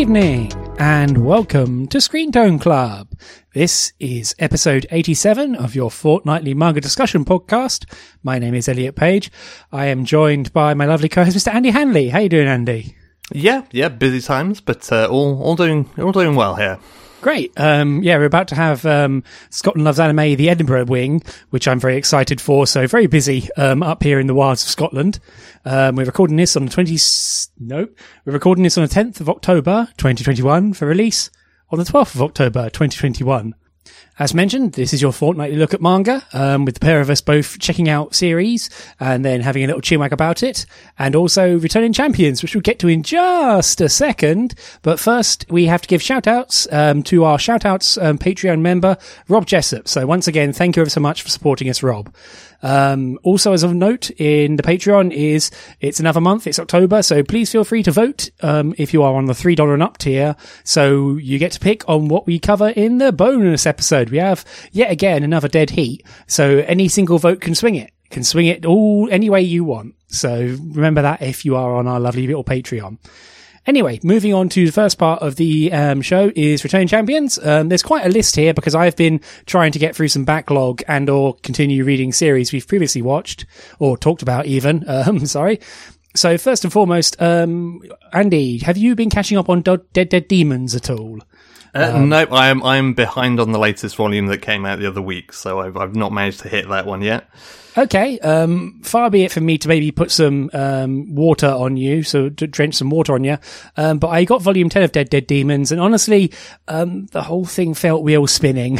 evening, and welcome to Screen Tone Club. This is episode 87 of your fortnightly manga discussion podcast. My name is Elliot Page. I am joined by my lovely co-host, Mr. Andy Hanley. How you doing, Andy? Yeah, busy times, but all doing well here. Great. We're about to have Scotland Loves Anime, the Edinburgh wing, which I'm very excited for. So very busy up here in the wilds of Scotland. We're recording this on the 10th of October 2021 for release on the 12th of October 2021. As mentioned, this is your fortnightly look at manga, with the pair of us both checking out series and then having a little chinwag about it, and also returning champions, which we'll get to in just a second. But first, we have to give shout-outs to our shout-outs Patreon member, Rob Jessup. So once again, thank you ever so much for supporting us, Rob. Also, as of note, in the Patreon it's another month, it's October, so please feel free to vote, if you are on the $3 and up tier, so you get to pick on what we cover in the bonus episode. We have, yet again, another dead heat, so any single vote can swing it all any way you want. So remember that if you are on our lovely little Patreon. Anyway, moving on to the first part of the show is Returning Champions. There's quite a list here because I've been trying to get through some backlog and or continue reading series we've previously watched, or talked about even. Sorry. So first and foremost, Andy, have you been catching up on Dead Demons at all? No, I'm behind on the latest volume that came out the other week, so I've not managed to hit that one yet. Okay, far be it from me to maybe put some water on you, so to drench some water on you. But I got volume 10 of Dead Demons, and honestly, the whole thing felt wheel spinning.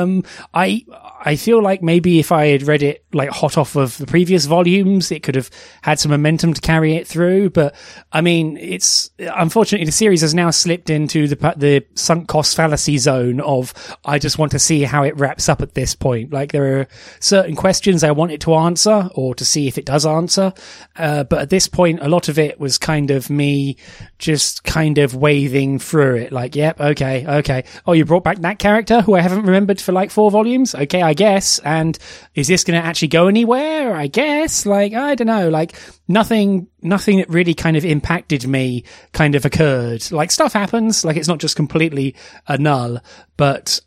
I feel like maybe if I had read it like hot off of the previous volumes, it could have had some momentum to carry it through. But I mean, it's unfortunately the series has now slipped into the sunk cost fallacy zone of I just want to see how it wraps up at this point. Like there are certain questions I want it to answer or to see if it does answer. But at this point, a lot of it was kind of me just kind of waving through it. Like, yep, okay. Oh, you brought back that character who I haven't remembered for like 4 volumes? Okay, I guess. And is this going to actually go anywhere? I guess. Like, I don't know. Like, nothing that really kind of impacted me kind of occurred. Like, stuff happens. Like, it's not just completely a null. But,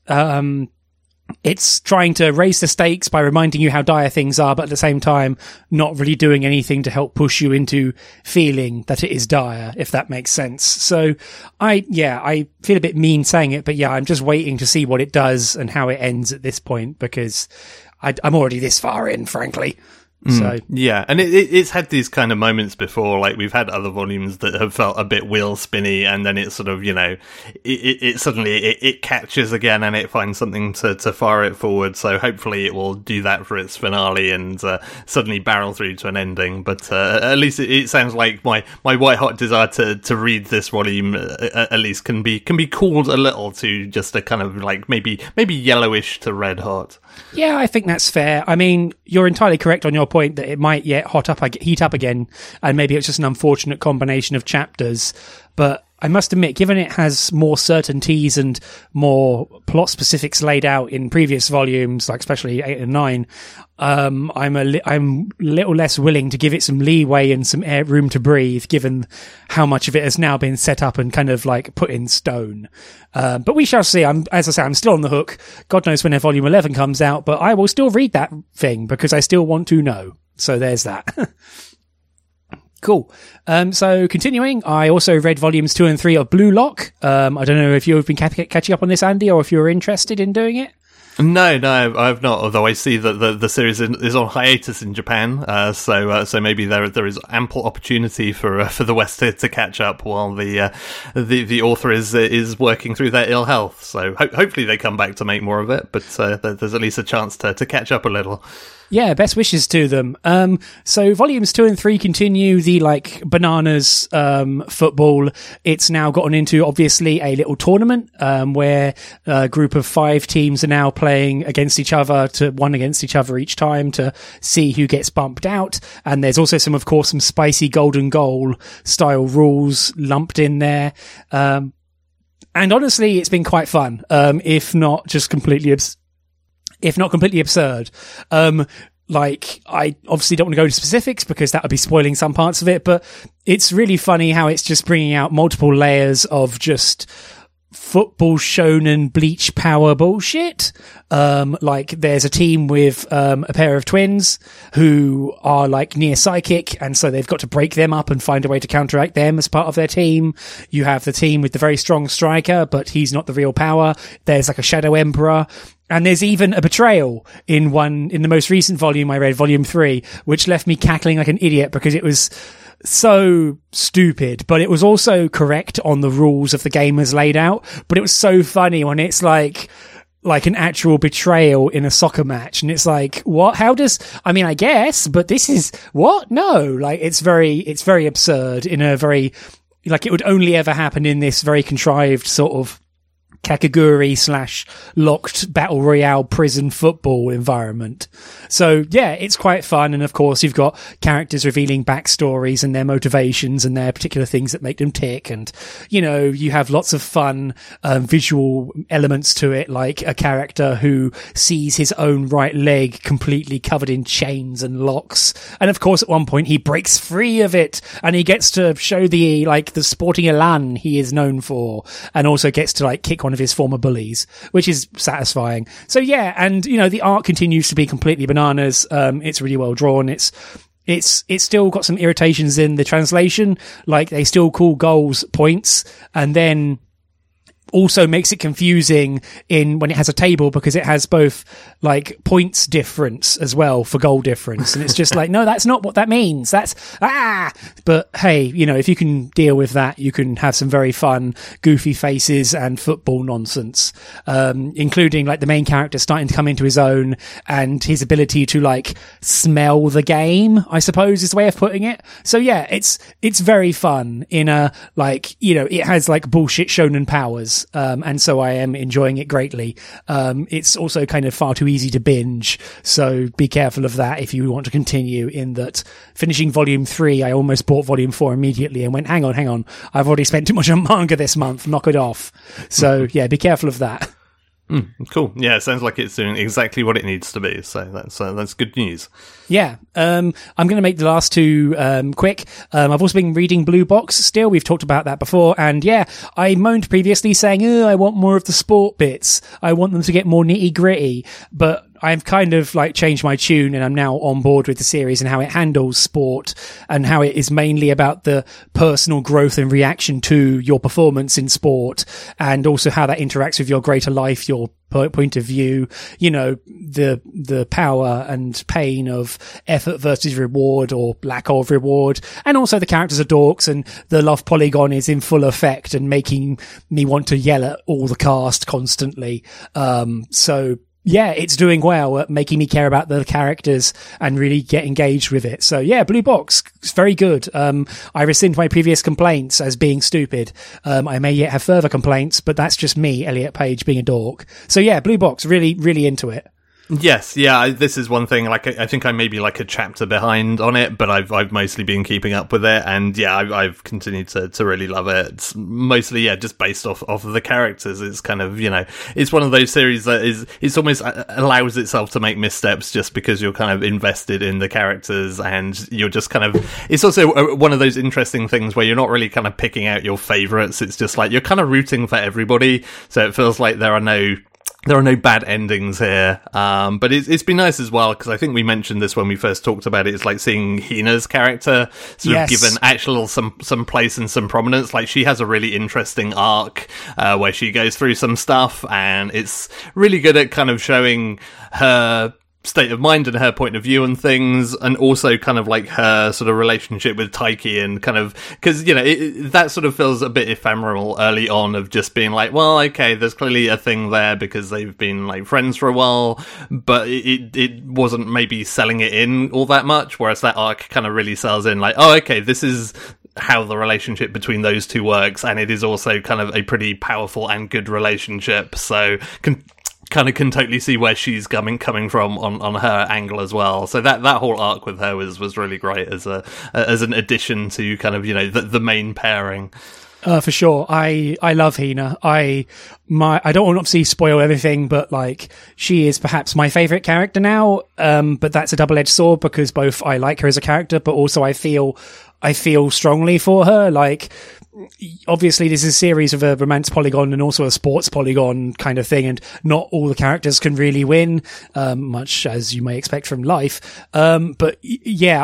it's trying to raise the stakes by reminding you how dire things are, but at the same time, not really doing anything to help push you into feeling that it is dire, if that makes sense. So I feel a bit mean saying it, but yeah, I'm just waiting to see what it does and how it ends at this point, because I'm already this far in, frankly. So yeah, and it's had these kind of moments before. Like we've had other volumes that have felt a bit wheel spinny, and then it's sort of, you know, it suddenly catches again, and it finds something to fire it forward. So hopefully it will do that for its finale and suddenly barrel through to an ending. But at least it sounds like my white hot desire to read this volume at least can be cooled a little to just a kind of like maybe yellowish to red hot. Yeah, I think that's fair. I mean, you're entirely correct on your point that it might yet heat up again, and maybe it's just an unfortunate combination of chapters. But I must admit, given it has more certainties and more plot specifics laid out in previous volumes, like especially 8 and 9, I'm a little less willing to give it some leeway and some room to breathe, given how much of it has now been set up and kind of like put in stone. But we shall see. As I say, I'm still on the hook. God knows when volume 11 comes out, but I will still read that thing because I still want to know. So there's that. Cool. So continuing, I also read volumes 2 and 3 of Blue Lock. I don't know if you've been catching up on this, Andy, or if you're interested in doing it. No, I've not. Although I see that the series is on hiatus in Japan, so maybe there is ample opportunity for the West to catch up while the author is working through their ill health. So hopefully they come back to make more of it. But there's at least a chance to catch up a little. Yeah, best wishes to them. So volumes 2 and 3 continue the like bananas football. It's now gotten into obviously a little tournament where a group of 5 teams are now playing against each other, one against each other each time to see who gets bumped out. And there's also some spicy golden goal style rules lumped in there. And honestly, it's been quite fun, if not completely absurd. like, I obviously don't want to go into specifics because that would be spoiling some parts of it, but it's really funny how it's just bringing out multiple layers of just football shonen bleach power bullshit. Like there's a team with a pair of twins who are like near psychic, and so they've got to break them up and find a way to counteract them as part of their team. You have the team with the very strong striker, but he's not the real power. There's like a shadow emperor. And there's even a betrayal in the most recent volume I read, volume 3, which left me cackling like an idiot because it was so stupid, but it was also correct on the rules of the game as laid out. But it was so funny when it's like an actual betrayal in a soccer match. And it's like, what? I guess, but this is what? No, like it's very absurd in a very, like it would only ever happen in this very contrived sort of Kakaguri / locked battle royale prison football environment. So yeah, it's quite fun. And of course you've got characters revealing backstories and their motivations and their particular things that make them tick. And, you know, you have lots of fun, visual elements to it, like a character who sees his own right leg completely covered in chains and locks. And of course at one point he breaks free of it and he gets to show the sporting elan he is known for, and also gets to like kick one of his former bullies, which is satisfying. So yeah, and you know, the art continues to be completely bananas. It's really well drawn. It's still got some irritations in the translation, like they still call goals points, and then also makes it confusing when it has a table, because it has both like points difference as well for goal difference. And it's just like, no, that's not what that means. But hey, you know, if you can deal with that, you can have some very fun, goofy faces and football nonsense, including like the main character starting to come into his own and his ability to like smell the game, I suppose is the way of putting it. So yeah, it's very fun in a, like, you know, it has like bullshit shonen powers. And so I am enjoying it greatly. It's also kind of far too easy to binge, so be careful of that if you want to continue, in that finishing volume 3, I almost bought volume 4 immediately and went, hang on, I've already spent too much on manga this month, knock it off. So yeah, be careful of that. Cool. Yeah, it sounds like it's doing exactly what it needs to be. So that's good news. Yeah. I'm going to make the last two quick. I've also been reading Blue Box still. We've talked about that before. And yeah, I moaned previously saying, I want more of the sport bits. I want them to get more nitty gritty. But I've kind of like changed my tune, and I'm now on board with the series and how it handles sport, and how it is mainly about the personal growth and reaction to your performance in sport, and also how that interacts with your greater life, your point of view, you know, the power and pain of effort versus reward, or lack of reward. And also the characters are dorks, and the love polygon is in full effect and making me want to yell at all the cast constantly. So yeah, it's doing well at making me care about the characters and really get engaged with it. So yeah, Blue Box, it's very good. I rescind my previous complaints as being stupid. I may yet have further complaints, but that's just me, Elliot Page, being a dork. So yeah, Blue Box, really, really into it. Yes, yeah, this is one thing, like, I think I may be like a chapter behind on it, but I've mostly been keeping up with it, and yeah, I've continued to really love it. It's mostly, yeah, just based off of the characters. It's kind of, you know, it's one of those series that it's almost allows itself to make missteps just because you're kind of invested in the characters, and you're just kind of, it's also one of those interesting things where you're not really kind of picking out your favorites. It's just like, you're kind of rooting for everybody, so it feels like there are no bad endings here, but it's been nice as well, because I think we mentioned this when we first talked about it. It's like seeing Hina's character sort of given actual some place and some prominence. Like, she has a really interesting arc where she goes through some stuff, and it's really good at kind of showing her state of mind and her point of view and things, and also kind of like her sort of relationship with Taiki, and kind of, because, you know, that sort of feels a bit ephemeral early on, of just being like, well, okay, there's clearly a thing there because they've been like friends for a while, but it wasn't maybe selling it in all that much, whereas that arc kind of really sells in, like, oh, okay, this is how the relationship between those two works, and it is also kind of a pretty powerful and good relationship, so can totally see where she's coming from on her angle as well. So that whole arc with her was really great as an addition to kind of, you know, the main pairing. For sure. I love Hina. I don't want to obviously spoil everything, but like she is perhaps my favorite character now. But that's a double-edged sword because both I like her as a character, but also I feel strongly for her. Like, obviously this is a series of a romance polygon and also a sports polygon kind of thing, and not all the characters can really win, much as you may expect from life. But yeah,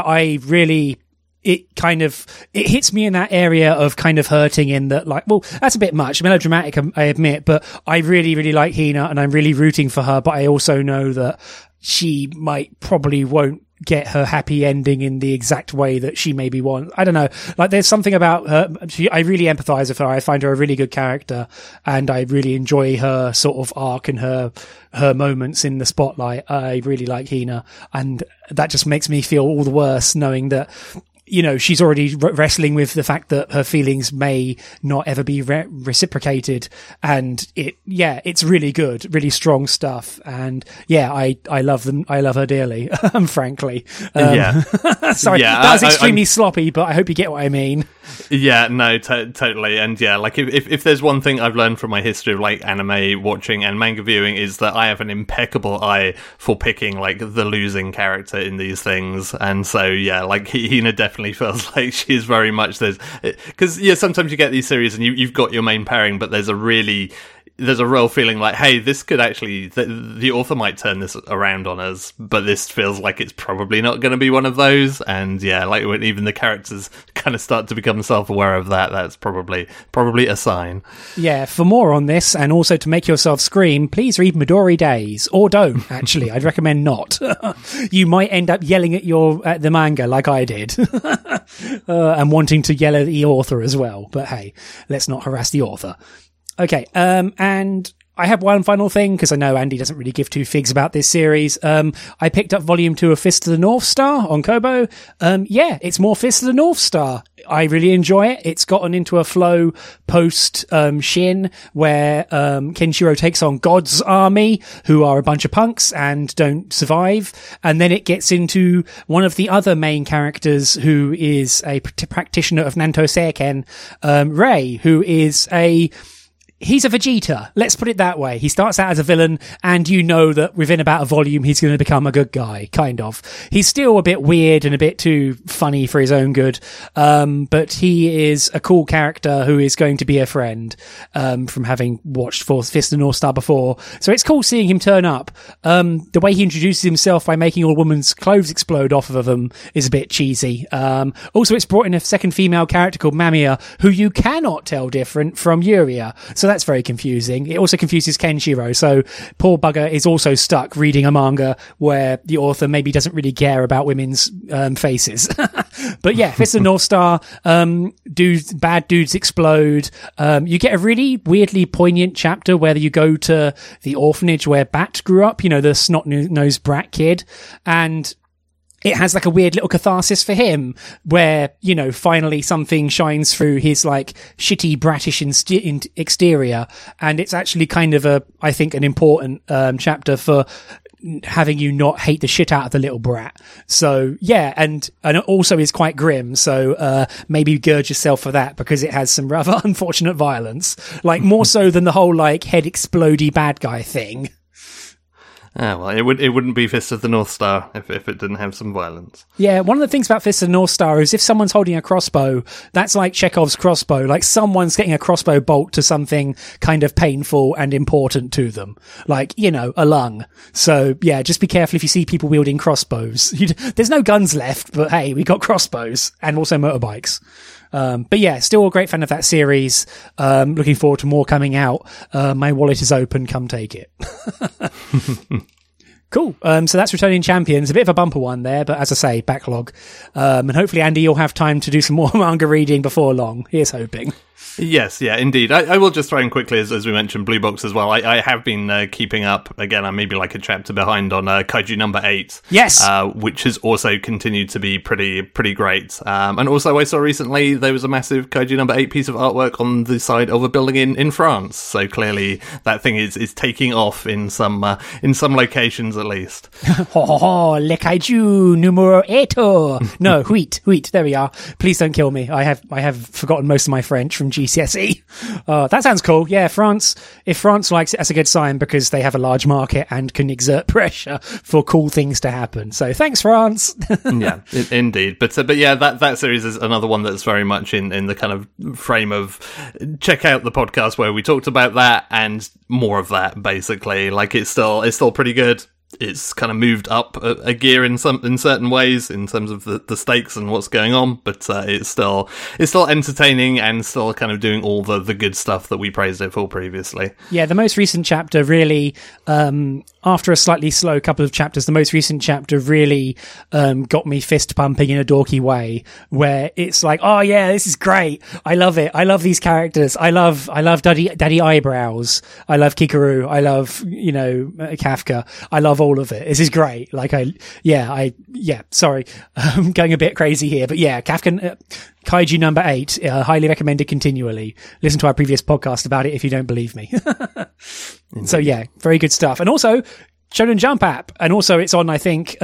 it hits me in that area of kind of hurting in that, like, well, that's a bit much, melodramatic, I admit, but I really, really like Hina and I'm really rooting for her, but I also know that she probably won't get her happy ending in the exact way that she maybe wants. I don't know. Like, there's something about her. I really empathize with her. I find her a really good character and I really enjoy her sort of arc and her moments in the spotlight. I really like Hina, and that just makes me feel all the worse knowing that, you know, she's already wrestling with the fact that her feelings may not ever be reciprocated. And it's really good, really strong stuff. And yeah, I love them. I love her dearly, frankly. Sorry, that was extremely sloppy, but I hope you get what I mean. Yeah, no, totally. And yeah, like if there's one thing I've learned from my history of like anime watching and manga viewing is that I have an impeccable eye for picking like the losing character in these things. And so yeah, like Hina definitely feels like she is very much this, because yeah, sometimes you get these series and you've got your main pairing, but there's a real feeling like, hey, this could actually, the author might turn this around on us, but this feels like it's probably not going to be one of those. And yeah, like when even the characters kind of start to become self-aware of that, that's probably a sign. Yeah, for more on this, and also to make yourself scream, please read Midori Days, or don't, actually. I'd recommend not. You might end up yelling at the manga like I did, and wanting to yell at the author as well. But hey, let's not harass the author. Okay, and I have one final thing, because I know Andy doesn't really give two figs about this series. I picked up volume 2 of Fist of the North Star on Kobo. Yeah, it's more Fist of the North Star. I really enjoy it. It's gotten into a flow post Shin, where Kenshiro takes on God's army, who are a bunch of punks and don't survive. And then it gets into one of the other main characters, who is a practitioner of Nanto Seiken, Rei, who is he's a Vegeta. Let's put it that way. He starts out as a villain, and you know that within about a volume, he's going to become a good guy, kind of. He's still a bit weird and a bit too funny for his own good. But he is a cool character who is going to be a friend, from having watched Fist of the North Star before. So it's cool seeing him turn up. The way he introduces himself by making all women's clothes explode off of them is a bit cheesy. Also, it's brought in a second female character called Mamiya, who you cannot tell different from Yuria. So that's very confusing. It also confuses Kenshiro. So poor bugger is also stuck reading a manga where the author maybe doesn't really care about women's faces. But yeah, Fist of the North Star, bad dudes explode. You get a really weirdly poignant chapter where you go to the orphanage where Bat grew up, you know, the snot-nosed brat kid, and it has like a weird little catharsis for him where, you know, finally something shines through his like shitty bratish exterior. And it's actually kind of I think an important chapter for having you not hate the shit out of the little brat. So yeah, and it also is quite grim. So maybe gird yourself for that, because it has some rather unfortunate violence, like more so than the whole like head explodey bad guy thing. Well, it wouldn't be Fist of the North Star if it didn't have some violence. Yeah, one of the things about Fist of the North Star is if someone's holding a crossbow, that's like Chekhov's crossbow. Like someone's getting a crossbow bolt to something kind of painful and important to them. Like, you know, a lung. So yeah, just be careful if you see people wielding crossbows. There's no guns left, but hey, we got crossbows and also motorbikes. But yeah, still a great fan of that series. Looking forward to more coming out. My wallet is open. Come take it. Cool. So that's Returning Champions. A bit of a bumper one there, but as I say, backlog. And hopefully, Andy, you'll have time to do some more manga reading before long. Here's hoping. Yes, yeah, indeed. I will just throw in quickly, as we mentioned, Blue Box as well. I have been keeping up. Again, I'm maybe like a chapter behind on Kaiju number 8. Yes. Which has also continued to be pretty great. And also, I saw recently there was a massive Kaiju number 8 piece of artwork on the side of a building in France. So clearly that thing is taking off in some locations at least. Le Kaiju numero 8. No, huit. There we are. Please don't kill me. I have forgotten most of my French from GT. GCSE. That sounds cool. Yeah, France. If France likes it, that's a good sign because they have a large market and can exert pressure for cool things to happen. So thanks, France. Yeah, indeed. But yeah, that series is another one that's very much in the kind of frame of check out the podcast where we talked about that and more of that. Basically, like it's still pretty good. It's kind of moved up a gear in certain ways in terms of the stakes and what's going on, but it's still entertaining and still kind of doing all the good stuff that we praised it for previously. Yeah, the most recent chapter really, after a slightly slow couple of chapters, the most recent chapter really got me fist pumping in a dorky way, where it's like, oh yeah, this is great. I love it. I love these characters. I love Daddy Eyebrows. I love Kikaru. I love Kafka. I love all of it. This is great. Sorry, I'm going a bit crazy here, but yeah, Kafka, Kaiju number 8, highly recommended continually. Listen to our previous podcast about it if you don't believe me. So yeah, very good stuff. And also, Shonen Jump app, and also it's on, I think,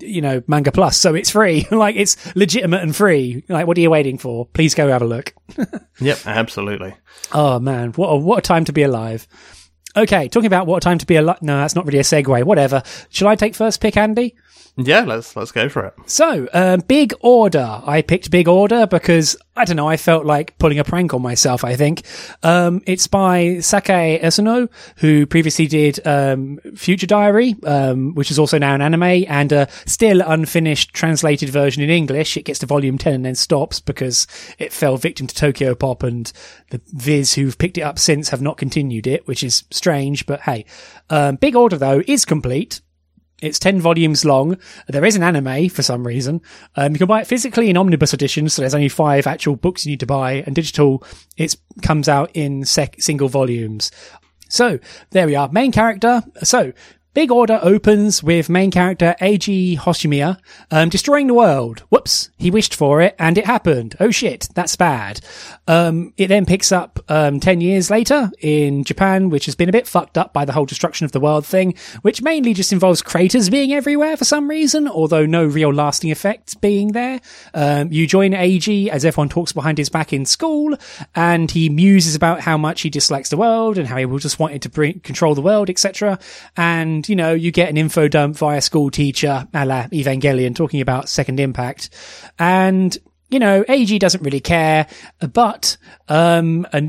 Manga Plus, so it's free. Like, it's legitimate and free. Like, what are you waiting for? Please go have a look. Yep, absolutely. Oh man, what a time to be alive. Okay, talking about what a time to be alive. No, that's not really a segue. Whatever. Shall I take first pick, Andy? Yeah, let's go for it. So, Big Order. I picked Big Order because, I don't know, I felt like pulling a prank on myself, I think. It's by Sakae Esuno, who previously did Future Diary, which is also now an anime, and a still unfinished translated version in English. It gets to volume 10 and then stops because it fell victim to Tokyo Pop, and the Viz who've picked it up since have not continued it, which is strange, but hey. Big Order, though, is complete. It's 10 volumes long. There is an anime for some reason. You can buy it physically in omnibus editions, so there's only 5 actual books you need to buy, and digital, it comes out in single volumes. So, there we are. Main character. So, Big Order opens with main character Eiji Hoshimiya destroying the world. Whoops, he wished for it and it happened. Oh shit, that's bad. It then picks up 10 years later in Japan, which has been a bit fucked up by the whole destruction of the world thing, which mainly just involves craters being everywhere for some reason, although no real lasting effects being there. You join Eiji as everyone talks behind his back in school, and he muses about how much he dislikes the world and how he will just wanted to control the world, etc. And you get an info dump via school teacher, a la Evangelion, talking about Second Impact. And, Eiji doesn't really care, but, a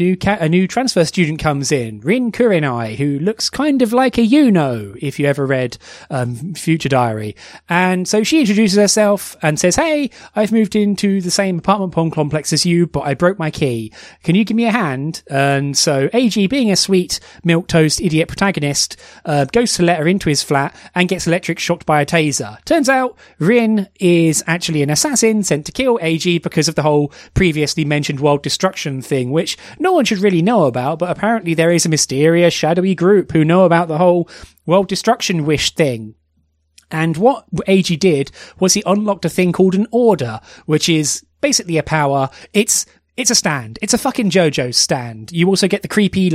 new transfer student comes in, Rin Kurenai, who looks kind of like a if you ever read, Future Diary. And so she introduces herself and says, hey, I've moved into the same apartment complex as you, but I broke my key. Can you give me a hand? And so Eiji, being a sweet milquetoast idiot protagonist, goes to let her into his flat and gets electric shocked by a taser. Turns out Rin is actually an assassin sent to kill Eiji because of the whole previously mentioned world destruction thing, which no one should really know about, but apparently there is a mysterious shadowy group who know about the whole world destruction wish thing. And what Eiji did was he unlocked a thing called an order, which is basically a power. It's a stand. It's a fucking JoJo stand. You also get the creepy,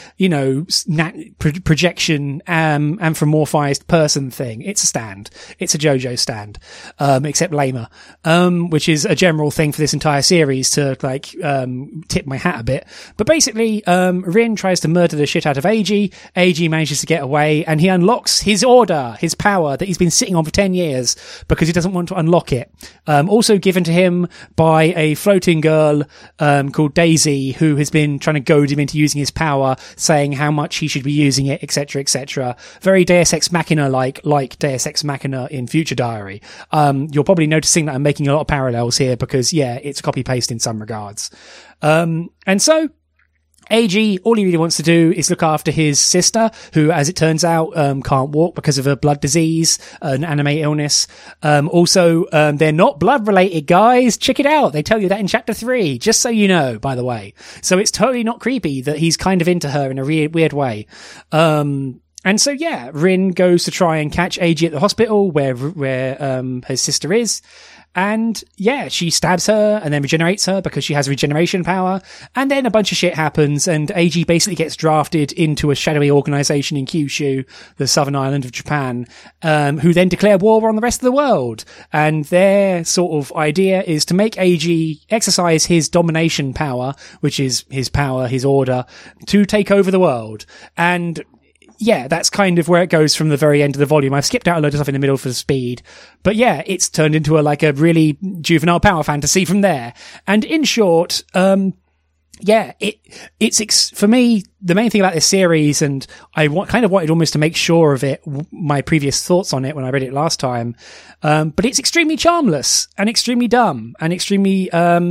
projection, anthropomorphized person thing. It's a stand. It's a JoJo stand, except lamer, which is a general thing for this entire series to, tip my hat a bit. But basically, Rin tries to murder the shit out of Eiji. Eiji manages to get away, and he unlocks his order, his power that he's been sitting on for 10 years because he doesn't want to unlock it. Also given to him by a floating girl, called Daisy, who has been trying to goad him into using his power, saying how much he should be using it, etc., etc. Very Deus Ex Machina like Deus Ex Machina in Future Diary. You're probably noticing that I'm making a lot of parallels here because, yeah, it's copy-paste in some regards. And so, Eiji, all he really wants to do is look after his sister, who, as it turns out, can't walk because of a blood disease, an anime illness. They're not blood-related, guys. Check it out. They tell you that in chapter 3, just so you know, by the way. So it's totally not creepy that he's kind of into her in a weird way. And so, yeah, Rin goes to try and catch Eiji at the hospital where her sister is. And yeah, she stabs her and then regenerates her because she has regeneration power. And then a bunch of shit happens and Eiji basically gets drafted into a shadowy organization in Kyushu, the southern island of Japan, who then declare war on the rest of the world. And their sort of idea is to make Eiji exercise his domination power, which is his power, his order, to take over the world. And yeah, that's kind of where it goes from the very end of the volume. I've skipped out a load of stuff in the middle for speed. But yeah, it's turned into a really juvenile power fantasy from there. And in short, yeah, it's for me, the main thing about this series, and I kind of wanted almost to make sure of it, my previous thoughts on it when I read it last time. But it's extremely charmless and extremely dumb and extremely,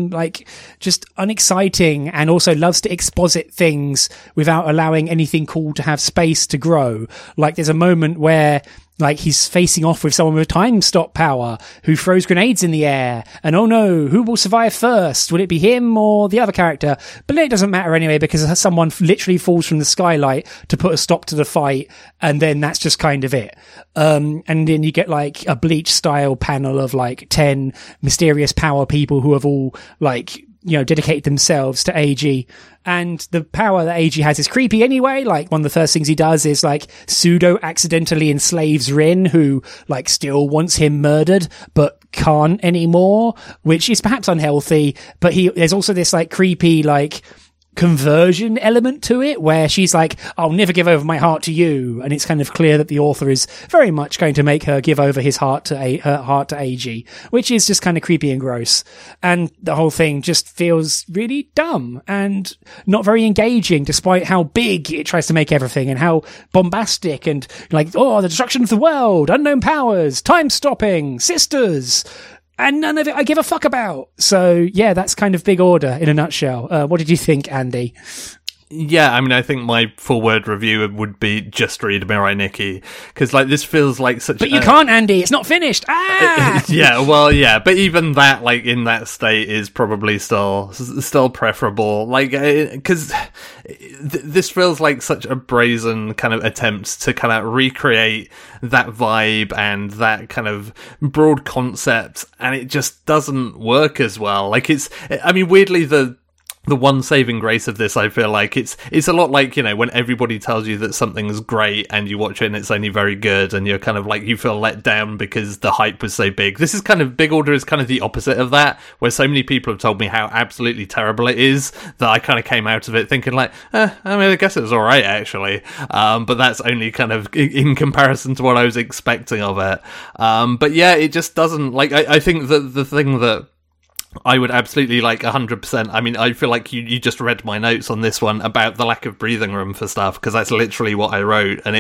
just unexciting, and also loves to exposit things without allowing anything cool to have space to grow. Like there's a moment where he's facing off with someone with time stop power who throws grenades in the air. And oh no, who will survive first? Will it be him or the other character? But it doesn't matter anyway because someone literally falls from the skylight to put a stop to the fight. And then that's just kind of it. And then you get a Bleach style panel of 10 mysterious power people who have all dedicated themselves to Eiji. And the power that Eiji has is creepy anyway. One of the first things he does is pseudo accidentally enslaves Rin, who still wants him murdered, but can't anymore, which is perhaps unhealthy. But there's also this creepy, conversion element to it where she's I'll never give over my heart to you, and it's kind of clear that the author is very much going to make her give over her heart to Eiji, which is just kind of creepy and gross. And the whole thing just feels really dumb and not very engaging, despite how big it tries to make everything and how bombastic and the destruction of the world, unknown powers, time stopping, sisters. And none of it I give a fuck about. So, yeah, that's kind of Big Order in a nutshell. What did you think, Andy? Yeah, I mean, I think my full-word review would be just read Mirai Nikki, because this feels like such. But you can't, Andy. It's not finished. Ah. Yeah, well, yeah, but even that, in that state, is probably still preferable. Because this feels like such a brazen kind of attempt to kind of recreate that vibe and that kind of broad concept, and it just doesn't work as well. Weirdly, the one saving grace of this, I feel like it's a lot when everybody tells you that something's great and you watch it and it's only very good and you're kind of you feel let down because the hype was so big. This is Big Order is kind of the opposite of that, where so many people have told me how absolutely terrible it is that I kind of came out of it thinking I guess it was alright actually. But that's only kind of in comparison to what I was expecting of it. But yeah, it just doesn't, I think that the thing that I would absolutely 100%. I mean, I feel like you just read my notes on this one about the lack of breathing room for stuff, because that's literally what I wrote. And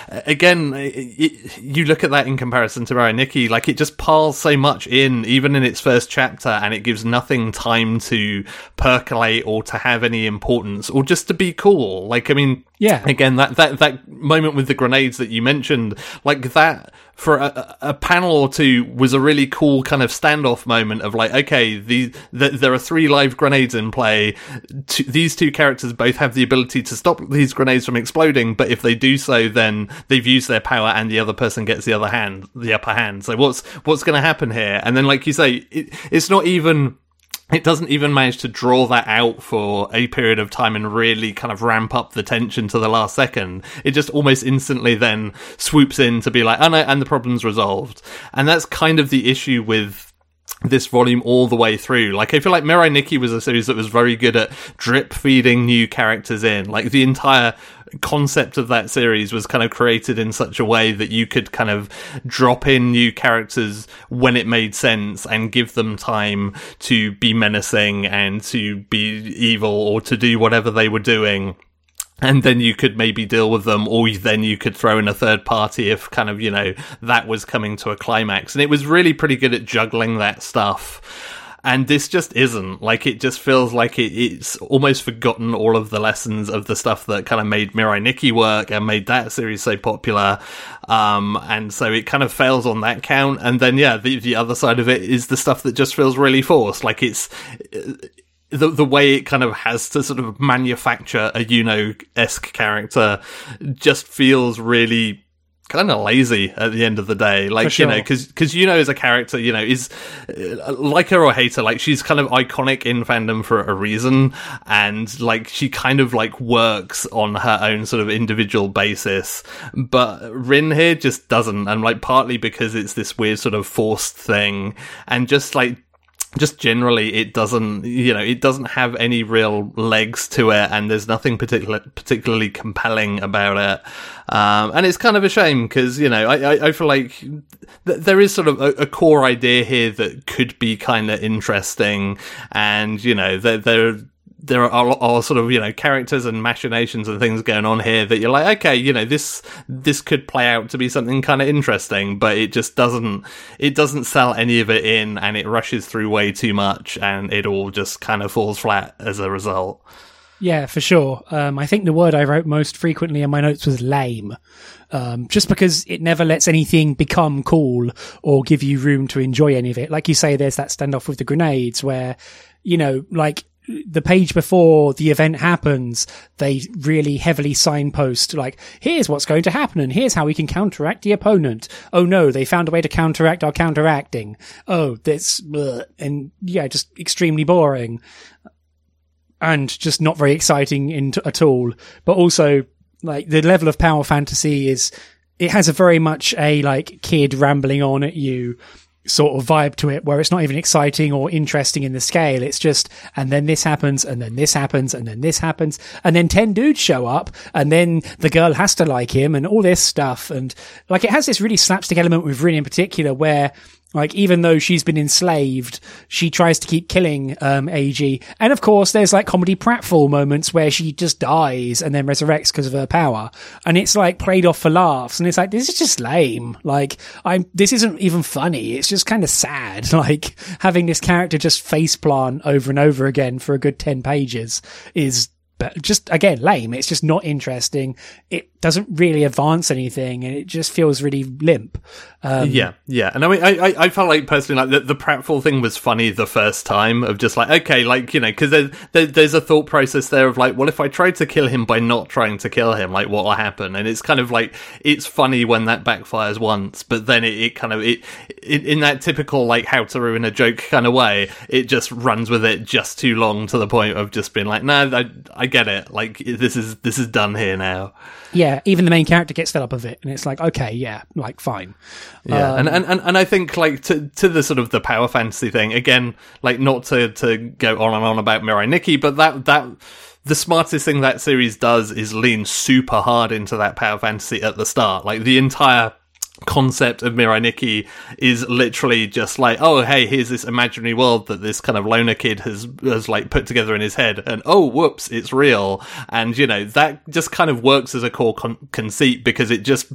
you look at that in comparison to Mirai Nikki, it just piles so much in, even in its first chapter, and it gives nothing time to percolate or to have any importance or just to be cool. Yeah. Again, that moment with the grenades that you mentioned, that for a panel or two was a really cool kind of standoff moment of okay, there are 3 live grenades in play. These 2 characters both have the ability to stop these grenades from exploding, but if they do so, then they've used their power and the other person gets the upper hand. So what's going to happen here? And then, like you say, it's not even. It doesn't even manage to draw that out for a period of time and really kind of ramp up the tension to the last second. It just almost instantly then swoops in to be oh no, and the problem's resolved. And that's kind of the issue with this volume all the way through. I feel like Mirai Nikki was a series that was very good at drip feeding new characters in. The entire concept of that series was kind of created in such a way that you could kind of drop in new characters when it made sense and give them time to be menacing and to be evil or to do whatever they were doing. And then you could maybe deal with them, or then you could throw in a third party if kind of, that was coming to a climax. And it was really pretty good at juggling that stuff. And this just isn't. It just feels like it's almost forgotten all of the lessons of the stuff that kind of made Mirai Nikki work and made that series so popular. And so it kind of fails on that count. And then, yeah, the other side of it is the stuff that just feels really forced. the way it kind of has to sort of manufacture a Yuno-esque character just feels really kind of lazy at the end of the day. Like, sure. you know, because Yuno is a character, you know, is like her or hate her, like she's kind of iconic in fandom for a reason, and like she kind of like works on her own sort of individual basis, but Rin here just doesn't, and like partly because it's this weird sort of forced thing, and just generally it doesn't, you know, it doesn't have any real legs to it, and there's nothing particularly compelling about it. And it's kind of a shame because, you know, I feel like there is sort of a core idea here that could be kind of interesting, and, you know, there are sort of, you know, characters and machinations and things going on here that you're like, okay, you know, this could play out to be something kind of interesting, but it just doesn't sell any of it in, and it rushes through way too much, and it all just kind of falls flat as a result. Yeah, for sure. I think the word I wrote most frequently in my notes was lame. Just because it never lets anything become cool or give you room to enjoy any of it. Like you say, there's that standoff with the grenades where, you know, like the page before the event happens, they really heavily signpost, like, here's what's going to happen and here's how we can counteract the opponent. Oh no, they found a way to counteract our counteracting. Oh, that's, and yeah, just extremely boring. And just not very exciting at all. But also, like, the level of power fantasy it has a very much a, like, kid rambling on at you sort of vibe to it, where it's not even exciting or interesting in the scale. It's just, and then this happens, and then this happens, and then this happens, and then 10 dudes show up, and then the girl has to like him, and all this stuff. And, like, it has this really slapstick element with Rin in particular, where, like, even though she's been enslaved, she tries to keep killing AG. And of course, there's like comedy pratfall moments where she just dies and then resurrects because of her power. And it's like played off for laughs. And it's like, this is just lame. Like, this isn't even funny. It's just kind of sad. Like, having this character just faceplant over and over again for a good 10 pages is just, again, lame. It's just not interesting. It doesn't really advance anything, and it just feels really limp. Yeah. And I mean, I felt like personally, like the pratfall thing was funny the first time, of just like, okay, like, you know, because there's a thought process there of like, well, if I tried to kill him by not trying to kill him, like, what will happen? And it's kind of like, it's funny when that backfires once, but then it kind of in that typical like how to ruin a joke kind of way, it just runs with it just too long, to the point of just being like, no, I get it. Like, this is done here now. Yeah, even the main character gets fed up of it, and it's like, okay, yeah, like, fine. Yeah, and I think, like, to the sort of the power fantasy thing, again, like, not to go on and on about Mirai Nikki, but that the smartest thing that series does is lean super hard into that power fantasy at the start. Like, the entire concept of Mirai Nikki is literally just like, oh, hey, here's this imaginary world that this kind of loner kid has like put together in his head, and oh, whoops, it's real. And, you know, that just kind of works as a core conceit, because it just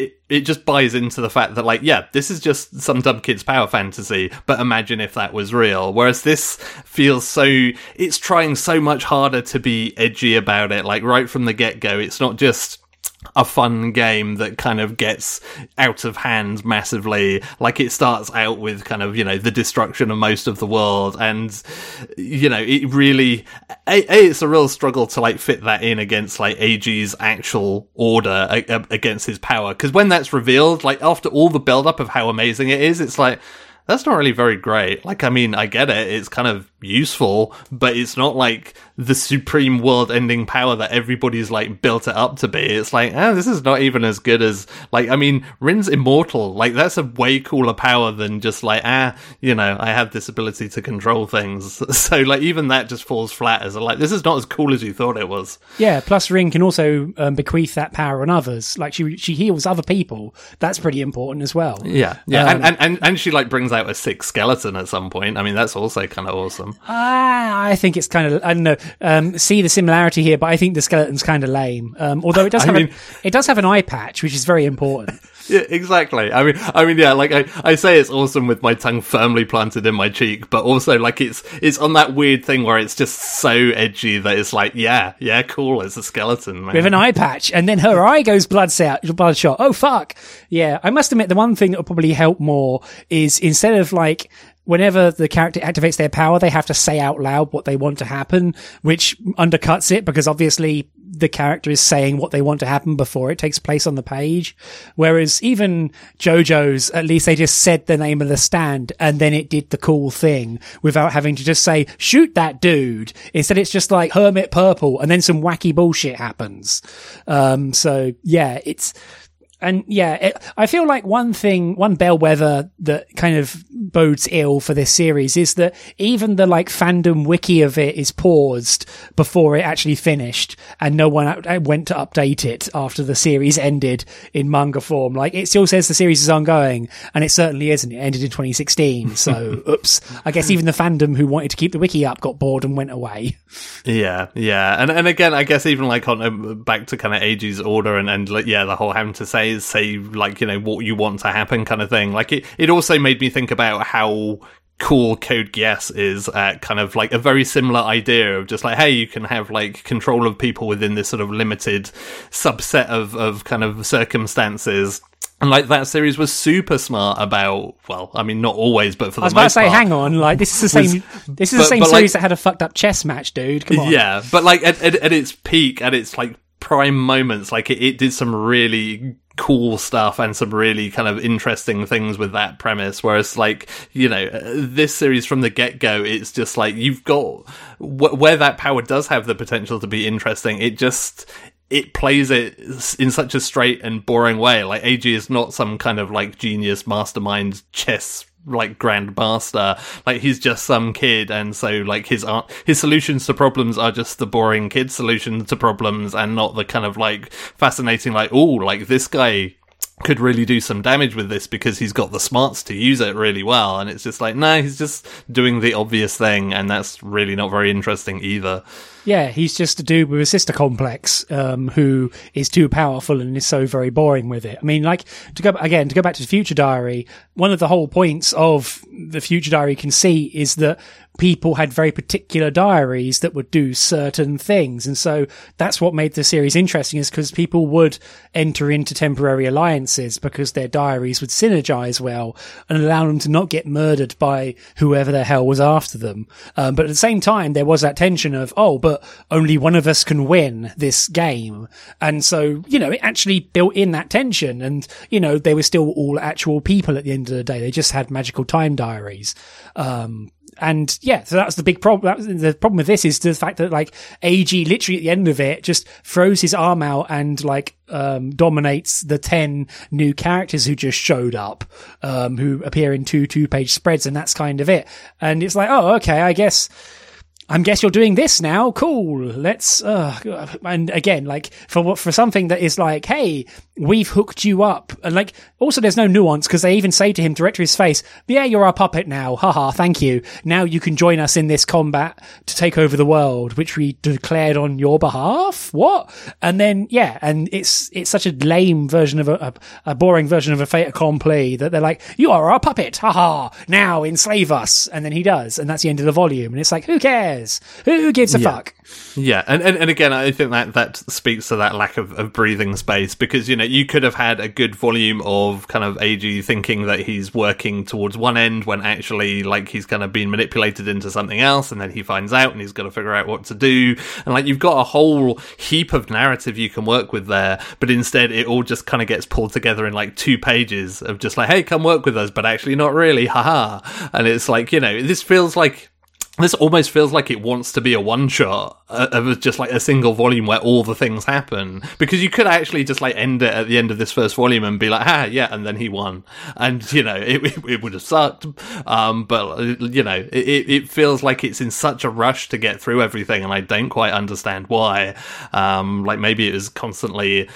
buys into the fact that, like, yeah, this is just some dumb kid's power fantasy, but imagine if that was real. Whereas this feels it's trying so much harder to be edgy about it. Like, right from the get-go, it's not just a fun game that kind of gets out of hand massively. Like, it starts out with kind of, you know, the destruction of most of the world, and, you know, it really it's a real struggle to like fit that in against like AG's actual order against his power, because when that's revealed, like, after all the build up of how amazing it is, it's like, that's not really very great. Like, I mean, I get it, it's kind of useful, but it's not like the supreme world-ending power that everybody's like built it up to be. It's like, this is not even as good as, like, I mean, Rin's immortal. Like, that's a way cooler power than just like, you know, I have this ability to control things. So, like, even that just falls flat as like, this is not as cool as you thought it was. Yeah, plus Rin can also bequeath that power on others. Like, she heals other people. That's pretty important as well. Yeah. And she like brings out a sick skeleton at some point. I mean, that's also kind of awesome. I think it's kind of, I don't know, see the similarity here, but I think the skeleton's kind of lame. Although it does have an eye patch, which is very important. Yeah, exactly. I mean, yeah, like I say it's awesome with my tongue firmly planted in my cheek, but also like it's on that weird thing where it's just so edgy that it's like, yeah, cool, it's a skeleton, man. With an eye patch, and then her eye goes bloodshot. Oh, fuck. Yeah, I must admit, the one thing that will probably help more is, instead of like whenever the character activates their power, they have to say out loud what they want to happen, which undercuts it because obviously the character is saying what they want to happen before it takes place on the page. Whereas even JoJo's, at least they just said the name of the stand and then it did the cool thing without having to just say, shoot that dude. Instead, it's just like Hermit Purple and then some wacky bullshit happens. So yeah, I feel like one bellwether that kind of bodes ill for this series is that even the like fandom wiki of it is paused before it actually finished, and no one went to update it after the series ended in manga form. Like, it still says the series is ongoing, and it certainly isn't. It ended in 2016, so oops. I guess even the fandom who wanted to keep the wiki up got bored and went away. Yeah, and again, I guess even like on back to kind of AG's order and the whole having to say like, you know, what you want to happen kind of thing. Like, it also made me think about how cool Code Geass is at kind of like a very similar idea of just like, hey, you can have like control of people within this sort of limited subset of kind of circumstances. And like, that series was super smart about, well, I mean, not always, but for the most part. I was about to say, hang on, like, this is the same series that had a fucked up chess match, dude. Come on. Yeah, but like at its peak, at its like prime moments, like it did some really cool stuff and some really kind of interesting things with that premise, whereas like, you know, this series from the get-go, it's just like, you've got where that power does have the potential to be interesting, it plays it in such a straight and boring way. Like, AG is not some kind of like genius mastermind chess like grandmaster. Like, he's just some kid, and so like his solutions to problems are just the boring kid solutions to problems, and not the kind of like fascinating like, oh, like this guy could really do some damage with this because he's got the smarts to use it really well. And it's just like, no, he's just doing the obvious thing, and that's really not very interesting either. Yeah, he's just a dude with a sister complex, who is too powerful and is so very boring with it. I mean, like, to go back to the Future Diary, one of the whole points of the Future Diary conceit is that people had very particular diaries that would do certain things. And so that's what made the series interesting, is because people would enter into temporary alliances because their diaries would synergize well and allow them to not get murdered by whoever the hell was after them. But at the same time, there was that tension of, but only one of us can win this game. And so, you know, it actually built in that tension, and, you know, they were still all actual people at the end of the day. They just had magical time diaries. And yeah, so that's the big problem. The problem with this is the fact that like AG literally at the end of it just throws his arm out and like dominates the 10 new characters who just showed up, who appear in two-page spreads, and that's kind of it. And it's like, oh, okay, I guess you're doing this now. Cool. Let's, and again, like for something that is like, hey, we've hooked you up. And like, also there's no nuance because they even say to him direct to his face, yeah, you're our puppet now. Haha. Thank you. Now you can join us in this combat to take over the world, which we declared on your behalf. What? And then, yeah. And it's such a lame version of a boring version of a fait accompli that they're like, you are our puppet. Haha. Now enslave us. And then he does. And that's the end of the volume. And it's like, who cares? Who gives a fuck? Yeah, and again, I think that speaks to that lack of breathing space, because, you know, you could have had a good volume of kind of AG thinking that he's working towards one end when actually, like, he's kind of been manipulated into something else, and then he finds out and he's got to figure out what to do. And, like, you've got a whole heap of narrative you can work with there, but instead it all just kind of gets pulled together in, like, 2 pages of just like, hey, come work with us, but actually not really, haha. And it's like, you know, this almost feels like it wants to be a one-shot of just like a single volume where all the things happen, because you could actually just like end it at the end of this first volume and be like, yeah, and then he won, and, you know, it would have sucked, but, you know, it feels like it's in such a rush to get through everything, and I don't quite understand why. Like, maybe it was constantly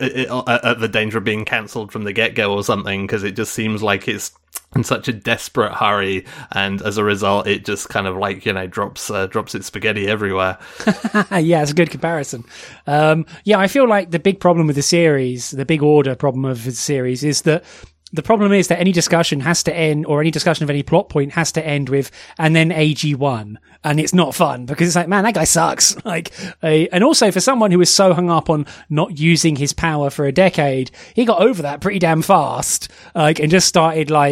at the danger of being cancelled from the get-go or something, because it just seems like it's in such a desperate hurry, and as a result it just kind of like, you know, drops its spaghetti everywhere. Yeah, it's a good comparison. Yeah, I feel like the big problem with the series, the big order problem of the series, is that the problem is that any discussion has to end, or any discussion of any plot point has to end with, and then AG won. And it's not fun, because it's like, man, that guy sucks. And also for someone who is so hung up on not using his power for a decade, he got over that pretty damn fast, and just started like,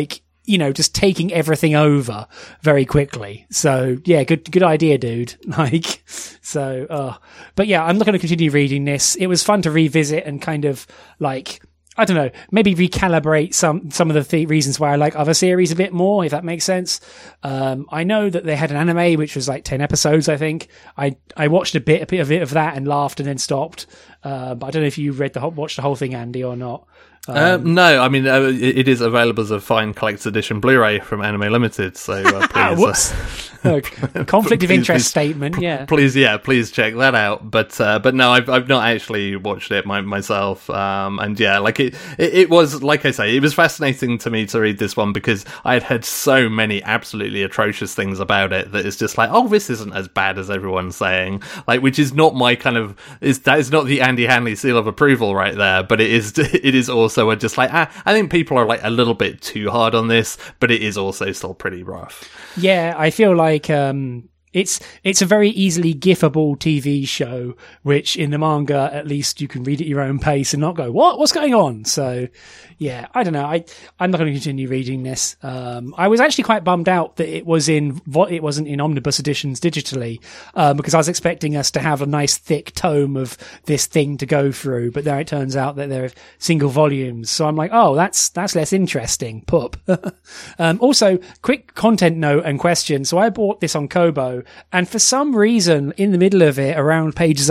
just taking everything over very quickly. So yeah, good idea, dude. Like, so, but yeah, I'm not going to continue reading this. It was fun to revisit and kind of like, I don't know, maybe recalibrate some of the reasons why I like other series a bit more, if that makes sense. I know that they had an anime which was like 10 episodes, I think. I watched a bit of that and laughed and then stopped. But I don't know if you watched the whole thing, Andy, or not. No, I mean, it is available as a fine collector's edition Blu-ray from Anime Limited, so please... conflict of interest statement, yeah. Please check that out. But no, I've not actually watched it myself. And yeah, like it was, like I say, it was fascinating to me to read this one because I had heard so many absolutely atrocious things about it that it's just like, oh, this isn't as bad as everyone's saying. Like, which is not my kind of, that is not the Andy Hanley seal of approval right there, but it is also just like, I think people are like a little bit too hard on this, but it is also still pretty rough. Yeah, I feel like it's a very easily gifable TV show, which in the manga, at least you can read at your own pace and not go, what's going on? So yeah, I don't know. I'm not going to continue reading this. I was actually quite bummed out that it wasn't in omnibus editions digitally, because I was expecting us to have a nice thick tome of this thing to go through, but then it turns out that they're single volumes. So I'm like, oh, that's less interesting. Pup. Also, quick content note and question. So I bought this on Kobo, and for some reason, in the middle of it, around pages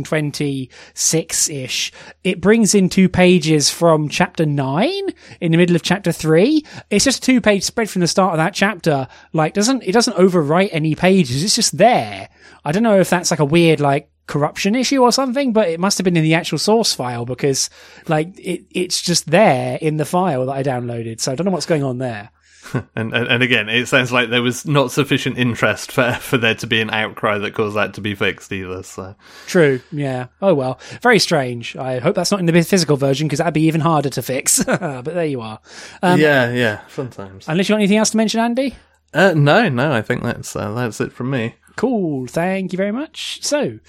126-ish, it brings in 2 pages from chapter 9 in the middle of chapter 3. It's just a 2-page spread from the start of that chapter. Like, it doesn't overwrite any pages. It's just there. I don't know if that's like a weird, like, corruption issue or something, but it must have been in the actual source file because, like, it's just there in the file that I downloaded. So I don't know what's going on there. And again, it sounds like there was not sufficient interest for there to be an outcry that caused that to be fixed either. So true, yeah. Oh well, very strange. I hope that's not in the physical version because that'd be even harder to fix. But there you are. Yeah, sometimes. Unless you want anything else to mention, Andy? No. I think that's it from me. Cool. Thank you very much. So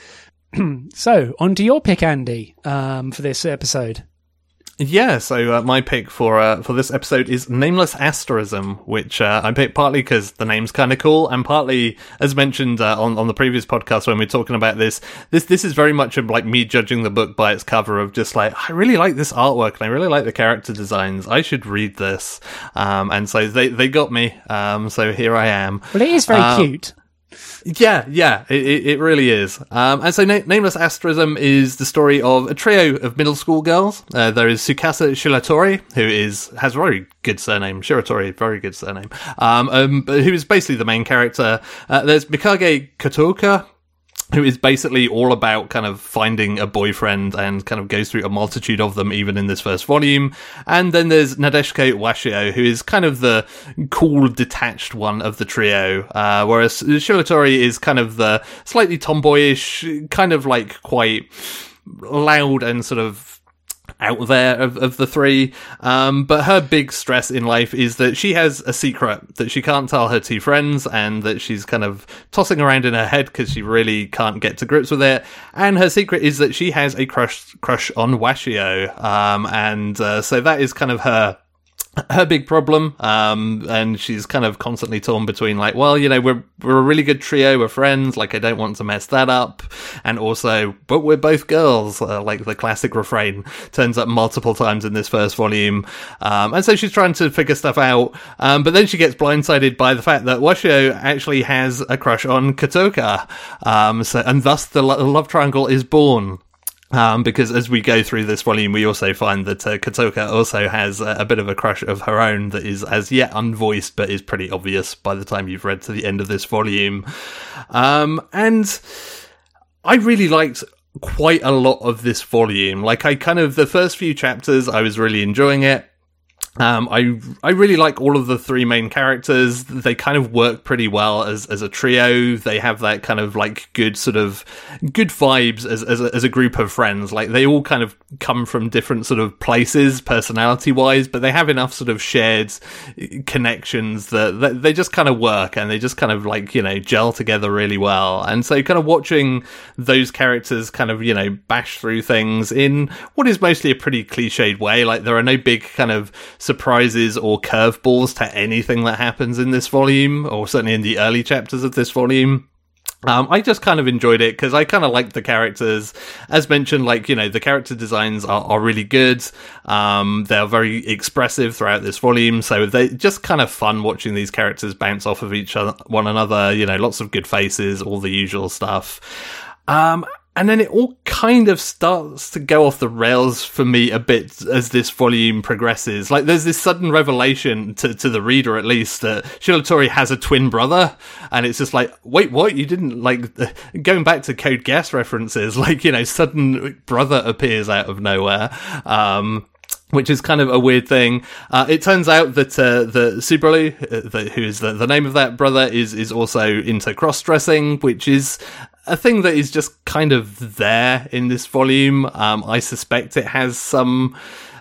on to your pick, Andy, for this episode. Yeah, so my pick for this episode is Nameless Asterism, which I picked partly because the name's kind of cool, and partly, as mentioned on the previous podcast when we were talking about this is very much of like me judging the book by its cover of just like, I really like this artwork and I really like the character designs. I should read this, and so they got me. So here I am. Well, it is very cute. Yeah, it really is. And so Nameless Asterism is the story of a trio of middle school girls. There is Tsukasa Shiratori, who has a very good surname. Shiratori, very good surname. Who is basically the main character. There's Mikage Kotoka, who is basically all about kind of finding a boyfriend and kind of goes through a multitude of them even in this first volume. And then there's Nadeshiko Washio, who is kind of the cool, detached one of the trio, whereas Shiratori is kind of the slightly tomboyish, kind of like quite loud and sort of out there of the three, but her big stress in life is that she has a secret that she can't tell her 2 friends, and that she's kind of tossing around in her head because she really can't get to grips with it. And her secret is that she has a crush on Washio, and so that is kind of her big problem, and she's kind of constantly torn between like, well, you know, we're a really good trio, we're friends, like I don't want to mess that up, and also, but we're both girls, like the classic refrain turns up multiple times in this first volume, and so she's trying to figure stuff out, but then she gets blindsided by the fact that Washio actually has a crush on Kotoka, and thus the love triangle is born. Because as we go through this volume, we also find that Kotoka also has a bit of a crush of her own that is as yet unvoiced, but is pretty obvious by the time you've read to the end of this volume. And I really liked quite a lot of this volume. Like, the first few chapters, I was really enjoying it. I really like all of the 3 main characters. They kind of work pretty well as a trio. They have that kind of like good vibes as a group of friends. Like, they all kind of come from different sort of places personality wise, but they have enough sort of shared connections that they just kind of work, and they just kind of like, you know, gel together really well. And so kind of watching those characters kind of, you know, bash through things in what is mostly a pretty cliched way. Like, there are no big kind of surprises or curveballs to anything that happens in this volume, or certainly in the early chapters of this volume. I just kind of enjoyed it because I kind of liked the characters. As mentioned, like, you know, the character designs are really good. They're very expressive throughout this volume, so they're just kind of fun watching these characters bounce off of one another. You know, lots of good faces, all the usual stuff. And then it all kind of starts to go off the rails for me a bit as this volume progresses. Like, there's this sudden revelation to the reader, at least, that Shiratori has a twin brother, and it's just like, wait, what? You didn't, like, going back to Code Geass references, like, you know, sudden brother appears out of nowhere. Which is kind of a weird thing. It turns out that the Subaru, who is the name of that brother, is also into cross-dressing, which is a thing that is just kind of there in this volume. I suspect it has some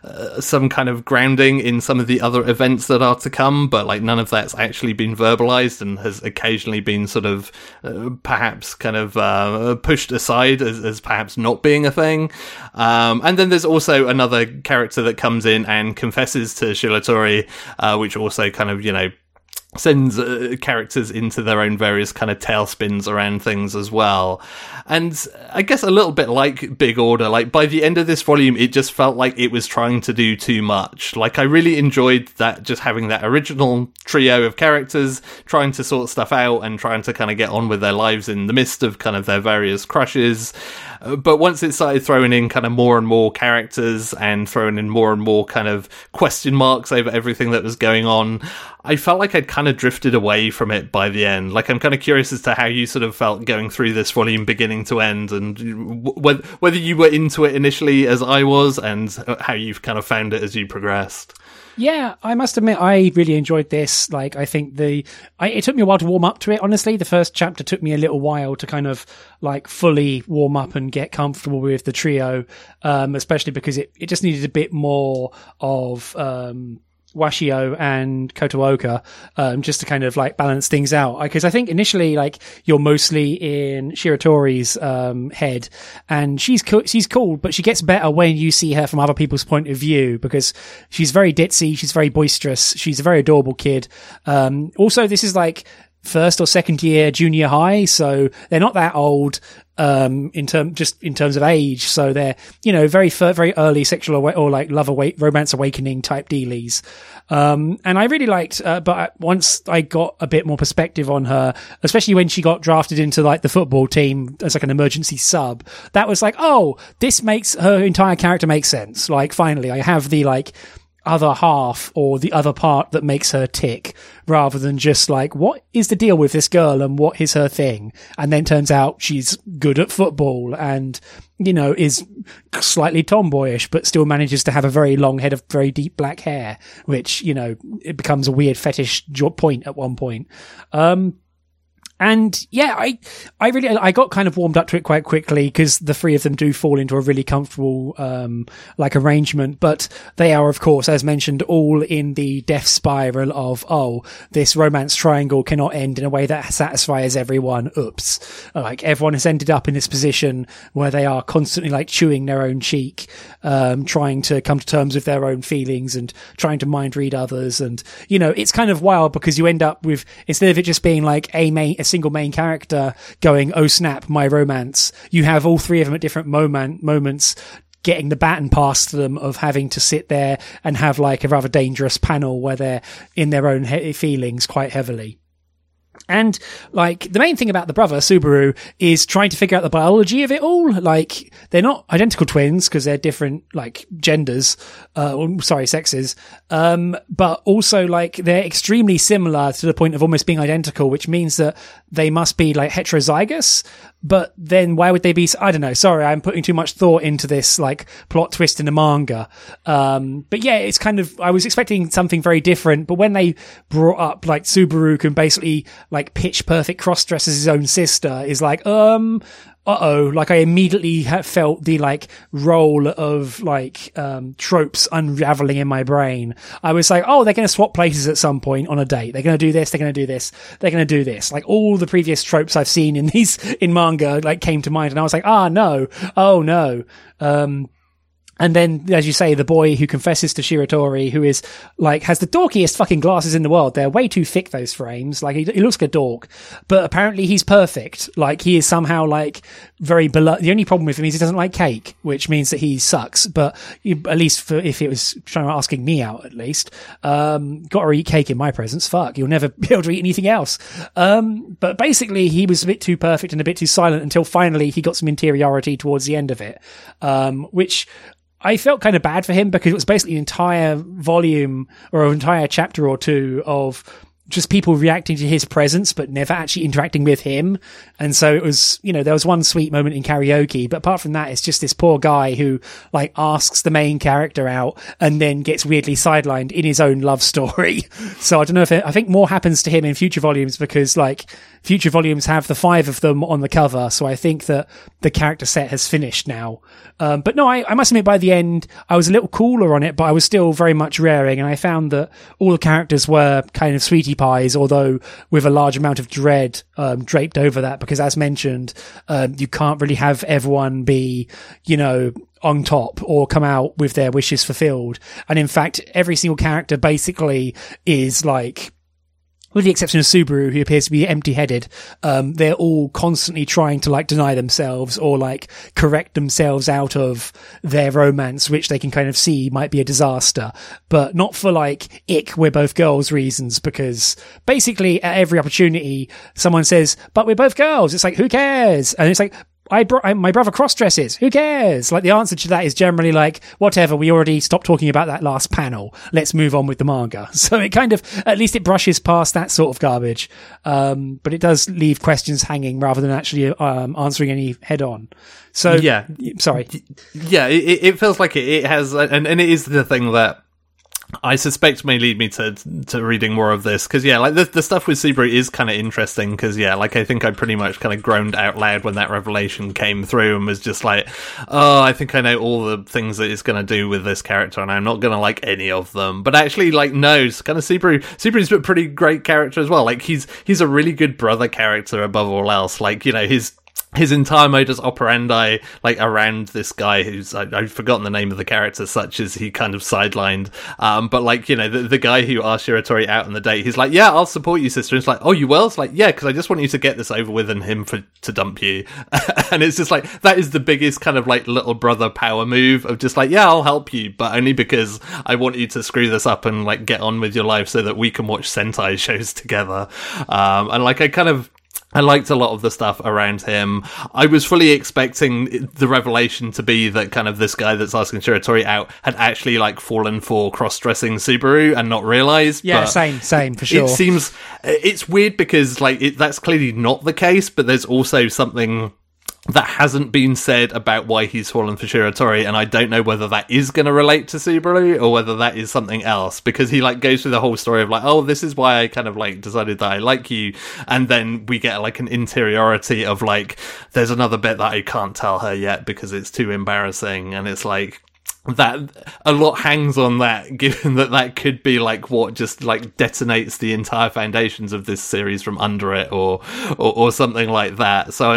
kind of grounding in some of the other events that are to come, but like none of that's actually been verbalized and has occasionally been sort of perhaps kind of pushed aside as perhaps not being a thing. And then there's also another character that comes in and confesses to Shiratori, which also kind of, you know, sends characters into their own various kind of tailspins around things as well. And I guess a little bit like Big Order, like by the end of this volume, it just felt like it was trying to do too much. Like, I really enjoyed that, just having that original trio of characters trying to sort stuff out and trying to kind of get on with their lives in the midst of kind of their various crushes. But once it started throwing in kind of more and more characters and throwing in more and more kind of question marks over everything that was going on, I felt like I'd kind of drifted away from it by the end. Like, I'm kind of curious as to how you sort of felt going through this volume beginning to end, and whether you were into it initially as I was, and how you've kind of found it as you progressed. Yeah, I must admit, I really enjoyed this. Like, I think it took me a while to warm up to it, honestly. The first chapter took me a little while to kind of, like, fully warm up and get comfortable with the trio, especially because it just needed a bit more of Washio and Kotooka, just to kind of like balance things out. Because I think initially, like, you're mostly in Shiratori's head, and she's cool, but she gets better when you see her from other people's point of view, because she's very ditzy, she's very boisterous, she's a very adorable kid. Also, this is like first or second year junior high, so they're not that old in terms of age, so they're, you know, very early sexual or like romance awakening type dealies. And I really liked, but once I got a bit more perspective on her, especially when she got drafted into like the football team as like an emergency sub, that was like, oh, this makes her entire character make sense. Like, finally, I have the like other half or the other part that makes her tick, rather than just like, what is the deal with this girl and what is her thing? And then turns out she's good at football and, you know, is slightly tomboyish, but still manages to have a very long head of very deep black hair, which, you know, it becomes a weird fetish point at one point. And yeah, I got kind of warmed up to it quite quickly, because the three of them do fall into a really comfortable, like arrangement, but they are, of course, as mentioned, all in the death spiral of, oh, this romance triangle cannot end in a way that satisfies everyone. Oops. Like, everyone has ended up in this position where they are constantly like chewing their own cheek, trying to come to terms with their own feelings and trying to mind read others. And, you know, it's kind of wild, because you end up with, instead of it just being like a single main character going, oh snap, my romance, you have all three of them at different moments getting the baton passed to them of having to sit there and have like a rather dangerous panel where they're in their own feelings quite heavily. And like, the main thing about the brother Subaru is trying to figure out the biology of it all. Like, they're not identical twins because they're different like genders, sexes. But also like they're extremely similar to the point of almost being identical, which means that they must be like heterozygous. But then why would they be? I don't know. Sorry, I'm putting too much thought into this like plot twist in the manga. But yeah, it's kind of, I was expecting something very different, but when they brought up like Subaru can basically like pitch perfect cross dresses his own sister, is like, like I immediately felt the like role of like tropes unraveling in my brain. I was like, oh, they're going to swap places at some point on a date. They're going to do this. They're going to do this. They're going to do this. Like, all the previous tropes I've seen in manga like came to mind, and I was like, oh no. And then, as you say, the boy who confesses to Shiratori, who is like, has the dorkiest fucking glasses in the world. They're way too thick, those frames. Like, he looks like a dork, but apparently he's perfect. Like, he is somehow like very beloved. The only problem with him is he doesn't like cake, which means that he sucks. But at least if it was asking me out, at least, gotta eat cake in my presence. Fuck, you'll never be able to eat anything else. But basically he was a bit too perfect and a bit too silent until finally he got some interiority towards the end of it. Which I felt kind of bad for him because it was basically an entire volume or an entire chapter or two of just people reacting to his presence, but never actually interacting with him. And so it was, there was one sweet moment in karaoke, but apart from that, it's just this poor guy who like asks the main character out and then gets weirdly sidelined in his own love story. So I don't know I think more happens to him in future volumes because like future volumes have the 5 of them on the cover. So I think that the character set has finished now. But no, I must admit by the end, I was a little cooler on it, but I was still very much raring. And I found that all the characters were kind of sweetie pies, although with a large amount of dread draped over that, because as mentioned, you can't really have everyone be, on top or come out with their wishes fulfilled. And in fact, every single character basically is like, with the exception of Subaru, who appears to be empty-headed, they're all constantly trying to like deny themselves or like correct themselves out of their romance, which they can kind of see might be a disaster, but not for like we're both girls reasons, because basically at every opportunity someone says, but we're both girls. It's like, who cares? And it's like, my brother cross-dresses. Who cares? Like the answer to that is generally like, whatever, we already stopped talking about that last panel. Let's move on with the manga. So it kind of, at least it brushes past that sort of garbage. But it does leave questions hanging rather than actually, answering any head on. So, yeah, sorry. Yeah, it feels like it has, and it is the thing that I suspect may lead me to reading more of this, because like the stuff with Subaru is kind of interesting, because like I think I pretty much kind of groaned out loud when that revelation came through and was just like, oh, I think I know all the things that it's going to do with this character and I'm not going to like any of them. But actually, like, no, it's kind of Subaru's a pretty great character as well. Like he's a really good brother character above all else. Like, his entire modus operandi, like, around this guy who's, I've forgotten the name of the character, such as he kind of sidelined. But like, the guy who asked Shiratori out on the date, he's like, yeah, I'll support you, sister. And it's like, oh, you will? It's like, yeah, because I just want you to get this over with and him to dump you. And it's just like, that is the biggest kind of like little brother power move of just like, yeah, I'll help you, but only because I want you to screw this up and like get on with your life so that we can watch Sentai shows together. And like, I liked a lot of the stuff around him. I was fully expecting the revelation to be that kind of this guy that's asking Shiratori out had actually like fallen for cross-dressing Subaru and not realised. Yeah, same for sure. It's weird because like that's clearly not the case, but there's also something that hasn't been said about why he's fallen for Shiratori, and I don't know whether that is going to relate to Subaru or whether that is something else, because he like goes through the whole story of like, oh, this is why I kind of like decided that I like you, and then we get like an interiority of like, there's another bit that I can't tell her yet because it's too embarrassing, and it's like, that a lot hangs on that, given that could be like what just like detonates the entire foundations of this series from under it, or something like that. So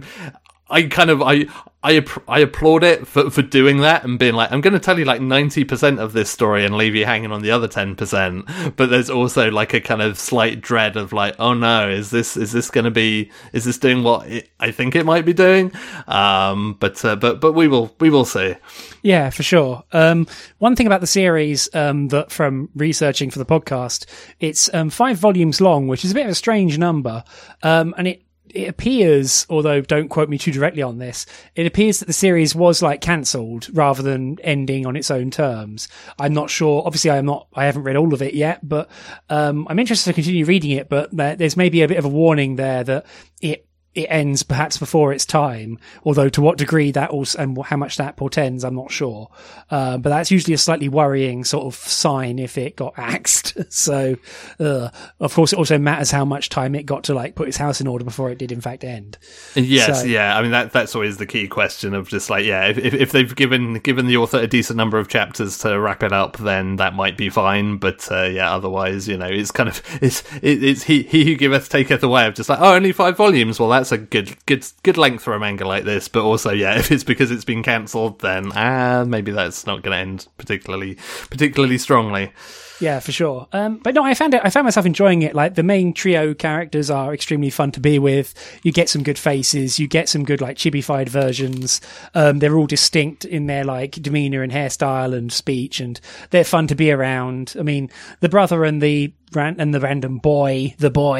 I applaud it for doing that and being like, I'm going to tell you like 90% of this story and leave you hanging on the other 10%. But there's also like a kind of slight dread of like, oh no, is this doing what I think it might be doing? But we will see. Yeah, for sure. One thing about the series, that from researching for the podcast, it's 5 volumes long, which is a bit of a strange number. And it appears, although don't quote me too directly on this, it appears that the series was like cancelled rather than ending on its own terms. I'm not sure. Obviously, I haven't read all of it yet, but I'm interested to continue reading it. But there's maybe a bit of a warning there that it ends perhaps before its time, although to what degree that also and how much that portends, I'm not sure. But that's usually a slightly worrying sort of sign if it got axed. So, of course, it also matters how much time it got to like put its house in order before it did in fact end. Yes, yeah. I mean, that's always the key question of just like, yeah, if they've given the author a decent number of chapters to wrap it up, then that might be fine. But yeah, otherwise, it's kind of it's he who giveth taketh away of just like, oh, only 5 volumes. Well, that's a good length for a manga like this. But also, yeah, if it's because it's been cancelled, then maybe that's not going to end particularly strongly. Yeah, for sure. But no, I found myself enjoying it. Like, the main trio characters are extremely fun to be with. You get some good faces. You get some good, like, chibi-fied versions. They're all distinct in their, like, demeanor and hairstyle and speech, and they're fun to be around. I mean, the brother and the random boy,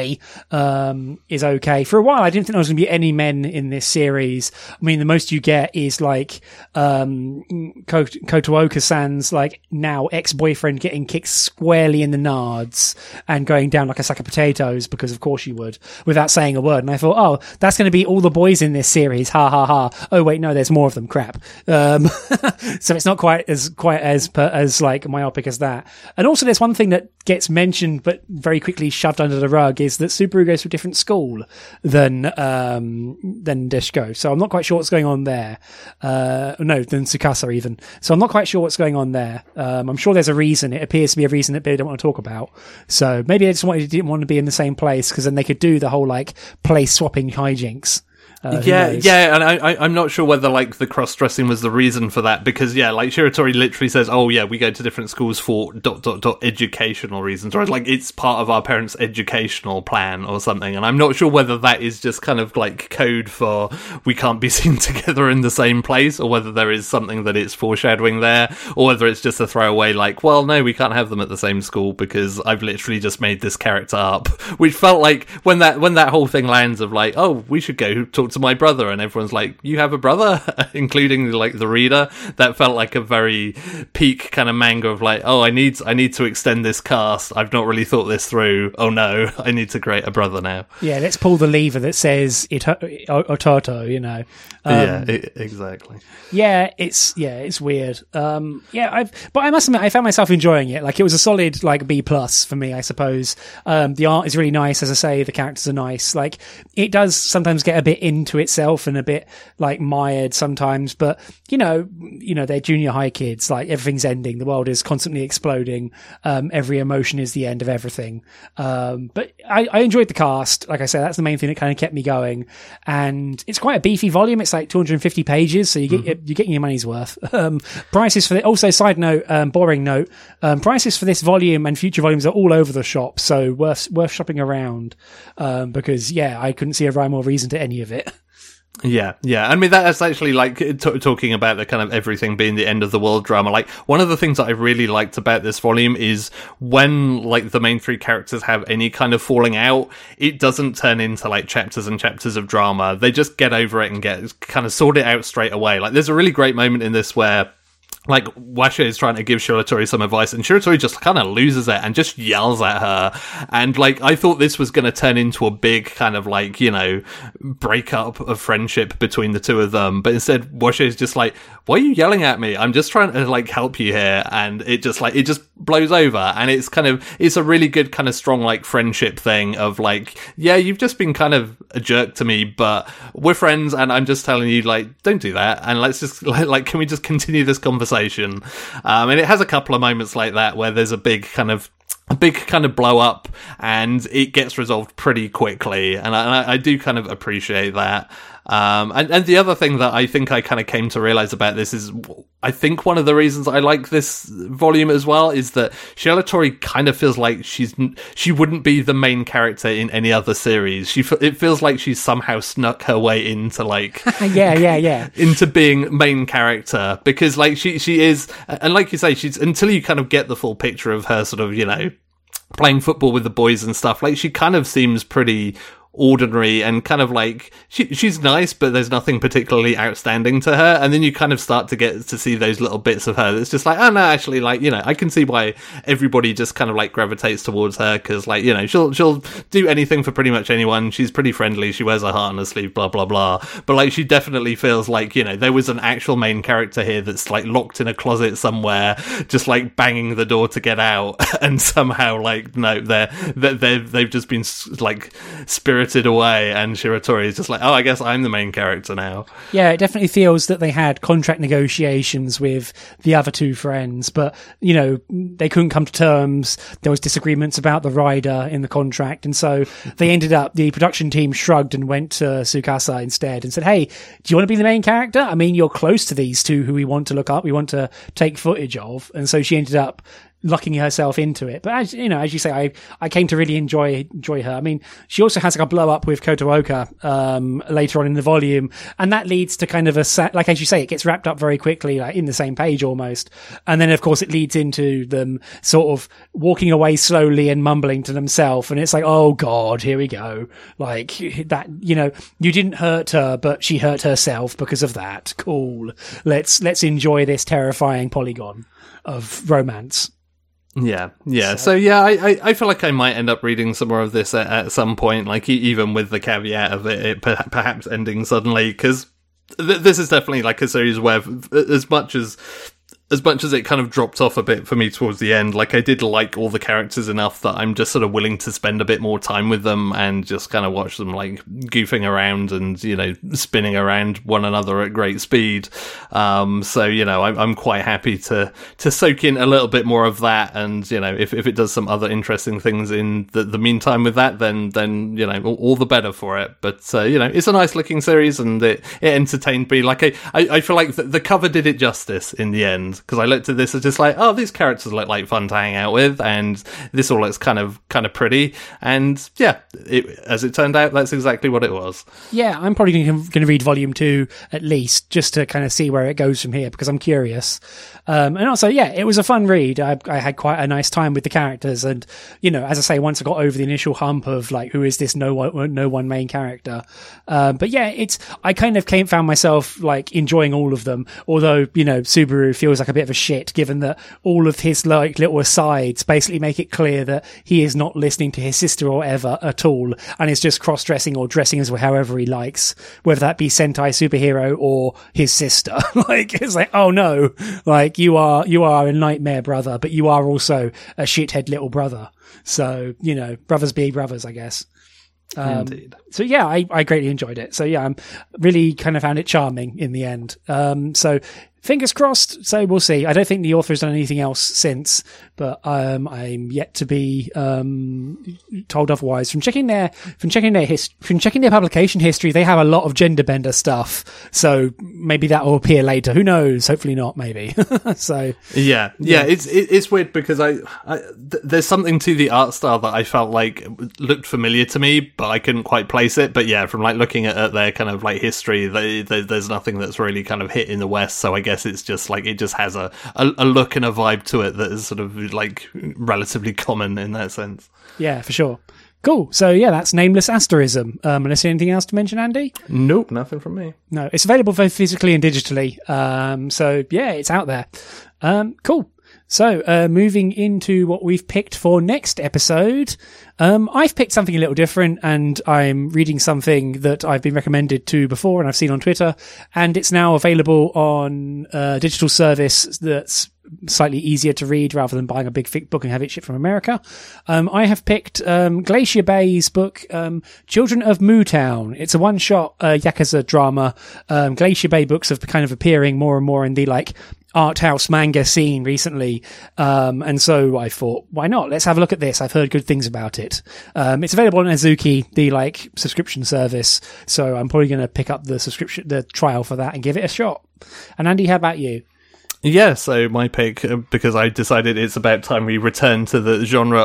is okay. For a while, I didn't think there was going to be any men in this series. I mean, the most you get is, like, Kotooka-san's, like, now ex-boyfriend getting kicked squarely in the nards and going down like a sack of potatoes, because of course you would, without saying a word. And I thought, oh, that's going to be all the boys in this series. Ha ha ha. Oh wait, no, there's more of them. Crap. So it's not quite as like myopic as that. And also, there's one thing that gets mentioned but very quickly shoved under the rug, is that Subaru goes to a different school than Deshko. So I'm not quite sure what's going on there. No, than Tsukasa even. So I'm not quite sure what's going on there. I'm sure there's a reason. It appears to be a reason that they don't want to talk about. So maybe they just didn't want to be in the same place, because then they could do the whole, like, place swapping hijinks. Yeah, and I'm not sure whether, like, the cross-dressing was the reason for that, because, yeah, like, Shiratori literally says, oh, yeah, we go to different schools for ... educational reasons, or, like, it's part of our parents' educational plan or something, and I'm not sure whether that is just kind of, like, code for we can't be seen together in the same place, or whether there is something that it's foreshadowing there, or whether it's just a throwaway, like, well, no, we can't have them at the same school because I've literally just made this character up, which felt like, when that whole thing lands of, like, oh, we should go talk to my brother, and everyone's like, you have a brother? Including, like, the reader. That felt like a very peak kind of manga of, like, oh, I need to extend this cast, I've not really thought this through, oh no, I need to create a brother now. Yeah, let's pull the lever that says Ototo, you know. Exactly. Yeah, it's weird. But I must admit, I found myself enjoying it. Like, it was a solid, like, B+ for me, I suppose. The art is really nice, as I say, the characters are nice. Like, it does sometimes get a bit into itself and a bit, like, mired sometimes, but you know they're junior high kids. Like, everything's ending, the world is constantly exploding, every emotion is the end of everything. But I enjoyed the cast. Like I said, that's the main thing that kind of kept me going, and it's quite a beefy volume. It's like 250 pages, so you're getting your money's worth. Prices for also, side note, boring note, prices for this volume and future volumes are all over the shop, so worth shopping around, because I couldn't see a rhyme or reason to any of it. Yeah. I mean, that's actually, like, talking about the kind of everything being the end of the world drama. Like, one of the things that I really liked about this volume is when, like, the main three characters have any kind of falling out, it doesn't turn into, like, chapters and chapters of drama. They just get over it and sort it out straight away. Like, there's a really great moment in this where, like, Washa is trying to give Shiratori some advice, and Shiratori just kind of loses it and just yells at her. And, like, I thought this was going to turn into a big kind of, like, you know, breakup of friendship between the two of them. But instead, Washa is just like, why are you yelling at me? I'm just trying to, like, help you here. And it just blows over. And it's a really good kind of strong, like, friendship thing of, like, yeah, you've just been kind of a jerk to me, but we're friends, and I'm just telling you, like, don't do that. And let's just, like, can we just continue this conversation? And it has a couple of moments like that where there's a big kind of blow up, and it gets resolved pretty quickly, and I do kind of appreciate that. And the other thing that I think I kind of came to realize about this is, I think one of the reasons I like this volume as well is that Shiratori kind of feels like she wouldn't be the main character in any other series. It feels like she's somehow snuck her way into, like, into being main character, because, like, she is, and like you say, she's, until you kind of get the full picture of her sort of, you know, playing football with the boys and stuff, like, she kind of seems pretty ordinary and kind of like she's nice, but there's nothing particularly outstanding to her. And then you kind of start to get to see those little bits of her that's just like, oh no, actually, like, you know, I can see why everybody just kind of like gravitates towards her, because, like, you know, she'll do anything for pretty much anyone. She's pretty friendly, she wears a heart on her sleeve, blah blah blah. But, like, she definitely feels like, you know, there was an actual main character here that's, like, locked in a closet somewhere, just, like, banging the door to get out, and somehow, like, no, they've just been, like, spirited spirited away, and Shiratori is just like, oh, I guess I'm the main character now. Yeah, it definitely feels that they had contract negotiations with the other two friends, but, you know, they couldn't come to terms. There was disagreements about the rider in the contract, and so they ended up, the production team shrugged and went to Tsukasa instead and said, hey, do you want to be the main character? I mean, you're close to these two who we want to look up, we want to take footage of. And so she ended up locking herself into it. But as you say, I came to really enjoy her. I mean, she also has like a blow up with Kotooka, later on in the volume. And that leads to kind of like, as you say, it gets wrapped up very quickly, like in the same page almost. And then of course it leads into them sort of walking away slowly and mumbling to themselves. And it's like, oh God, here we go. Like that, you know, you didn't hurt her, but she hurt herself because of that. Cool. Let's enjoy this terrifying polygon of romance. Yeah. So yeah, I feel like I might end up reading some more of this at some point, like even with the caveat of it perhaps ending suddenly, because this is definitely like a series where as much as it kind of dropped off a bit for me towards the end, like I did like all the characters enough that I'm just sort of willing to spend a bit more time with them and just kind of watch them like goofing around and, you know, spinning around one another at great speed. So, you know, I'm quite happy to soak in a little bit more of that. And, you know, if it does some other interesting things in the meantime with that, then, you know, all the better for it. But, you know, it's a nice looking series and it entertained me. Like I feel like the cover did it justice in the end. Because I looked at this and just like, oh, these characters look like fun to hang out with, and this all looks kind of pretty, and yeah, as it turned out, that's exactly what it was. Yeah, I'm probably going to read volume 2 at least, just to kind of see where it goes from here, because I'm curious. And also, yeah, it was a fun read. I had quite a nice time with the characters, and, you know, as I say, once I got over the initial hump of like, who is this no one main character? But yeah, I kind of found myself like enjoying all of them, although, you know, Subaru feels like a bit of a shit, given that all of his like little asides basically make it clear that he is not listening to his sister or ever at all, and is just cross-dressing or dressing as however he likes, whether that be Sentai superhero or his sister. Like, it's like, oh no, like you are a nightmare brother, but you are also a shithead little brother. So, you know, brothers be brothers, I guess. Indeed. So yeah, I greatly enjoyed it. So yeah, I'm really kind of found it charming in the end. So fingers crossed. So we'll see. I don't think the author has done anything else since, but I'm yet to be told otherwise. From checking their publication history, they have a lot of gender bender stuff. So maybe that will appear later. Who knows? Hopefully not. Maybe. So yeah. It's weird because there's something to the art style that I felt like looked familiar to me, but I couldn't quite place it. But yeah, from like looking at their kind of like history, there's nothing that's really kind of hit in the West. So I guess it's just like it just has a look and a vibe to it that is sort of like relatively common in that sense. Yeah, for sure. Cool. So yeah, that's Nameless Asterism. Unless anything else to mention, Andy? Nope, nothing from me. No, it's available both physically and digitally. So yeah, it's out there. Cool. So, moving into what we've picked for next episode, I've picked something a little different, and I'm reading something that I've been recommended to before and I've seen on Twitter, and it's now available on a digital service that's slightly easier to read rather than buying a big thick book and have it shipped from America. I have picked Glacier Bay's book, Children of Mootown. It's a one-shot Yakuza drama. Glacier Bay books have kind of appearing more and more in the like art house manga scene recently, and so I thought, why not? Let's have a look at this. I've heard good things about it. It's available on Azuki, the like subscription service, so I'm probably going to pick up the trial for that and give it a shot. And Andy, how about you? Yeah, so my pick, because I decided it's about time we return to the genre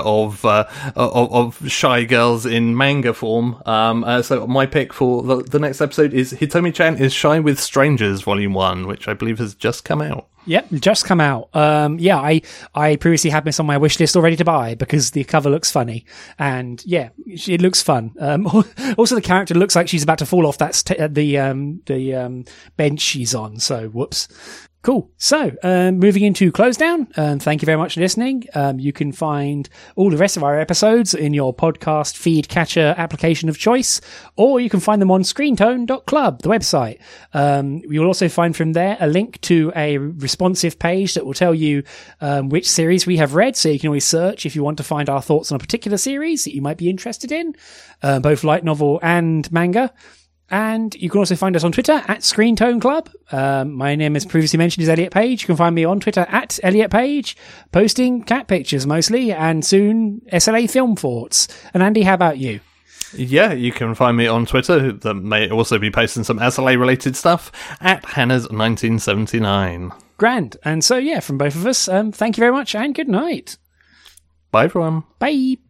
of shy girls in manga form. So my pick for the next episode is Hitomi-chan is Shy with Strangers Volume 1, which I believe has just come out. Yep, just come out. Yeah, I previously had this on my wish list already to buy because the cover looks funny, and yeah, it looks fun. Also, the character looks like she's about to fall off the bench she's on. So, whoops. Cool. So, moving into close down, thank you very much for listening. You can find all the rest of our episodes in your podcast feed catcher application of choice, or you can find them on screentone.club, the website. You'll also find from there a link to a responsive page that will tell you which series we have read, so you can always search if you want to find our thoughts on a particular series that you might be interested in, both light novel and manga. And you can also find us on Twitter at Screen Tone Club. My name, as previously mentioned, is Elliot Page. You can find me on Twitter at Elliot Page, posting cat pictures mostly, and soon SLA film thoughts. And Andy, how about you? Yeah, you can find me on Twitter. That may also be posting some SLA-related stuff at Hannah's1979. Grand. And so, yeah, from both of us, thank you very much and good night. Bye, everyone. Bye.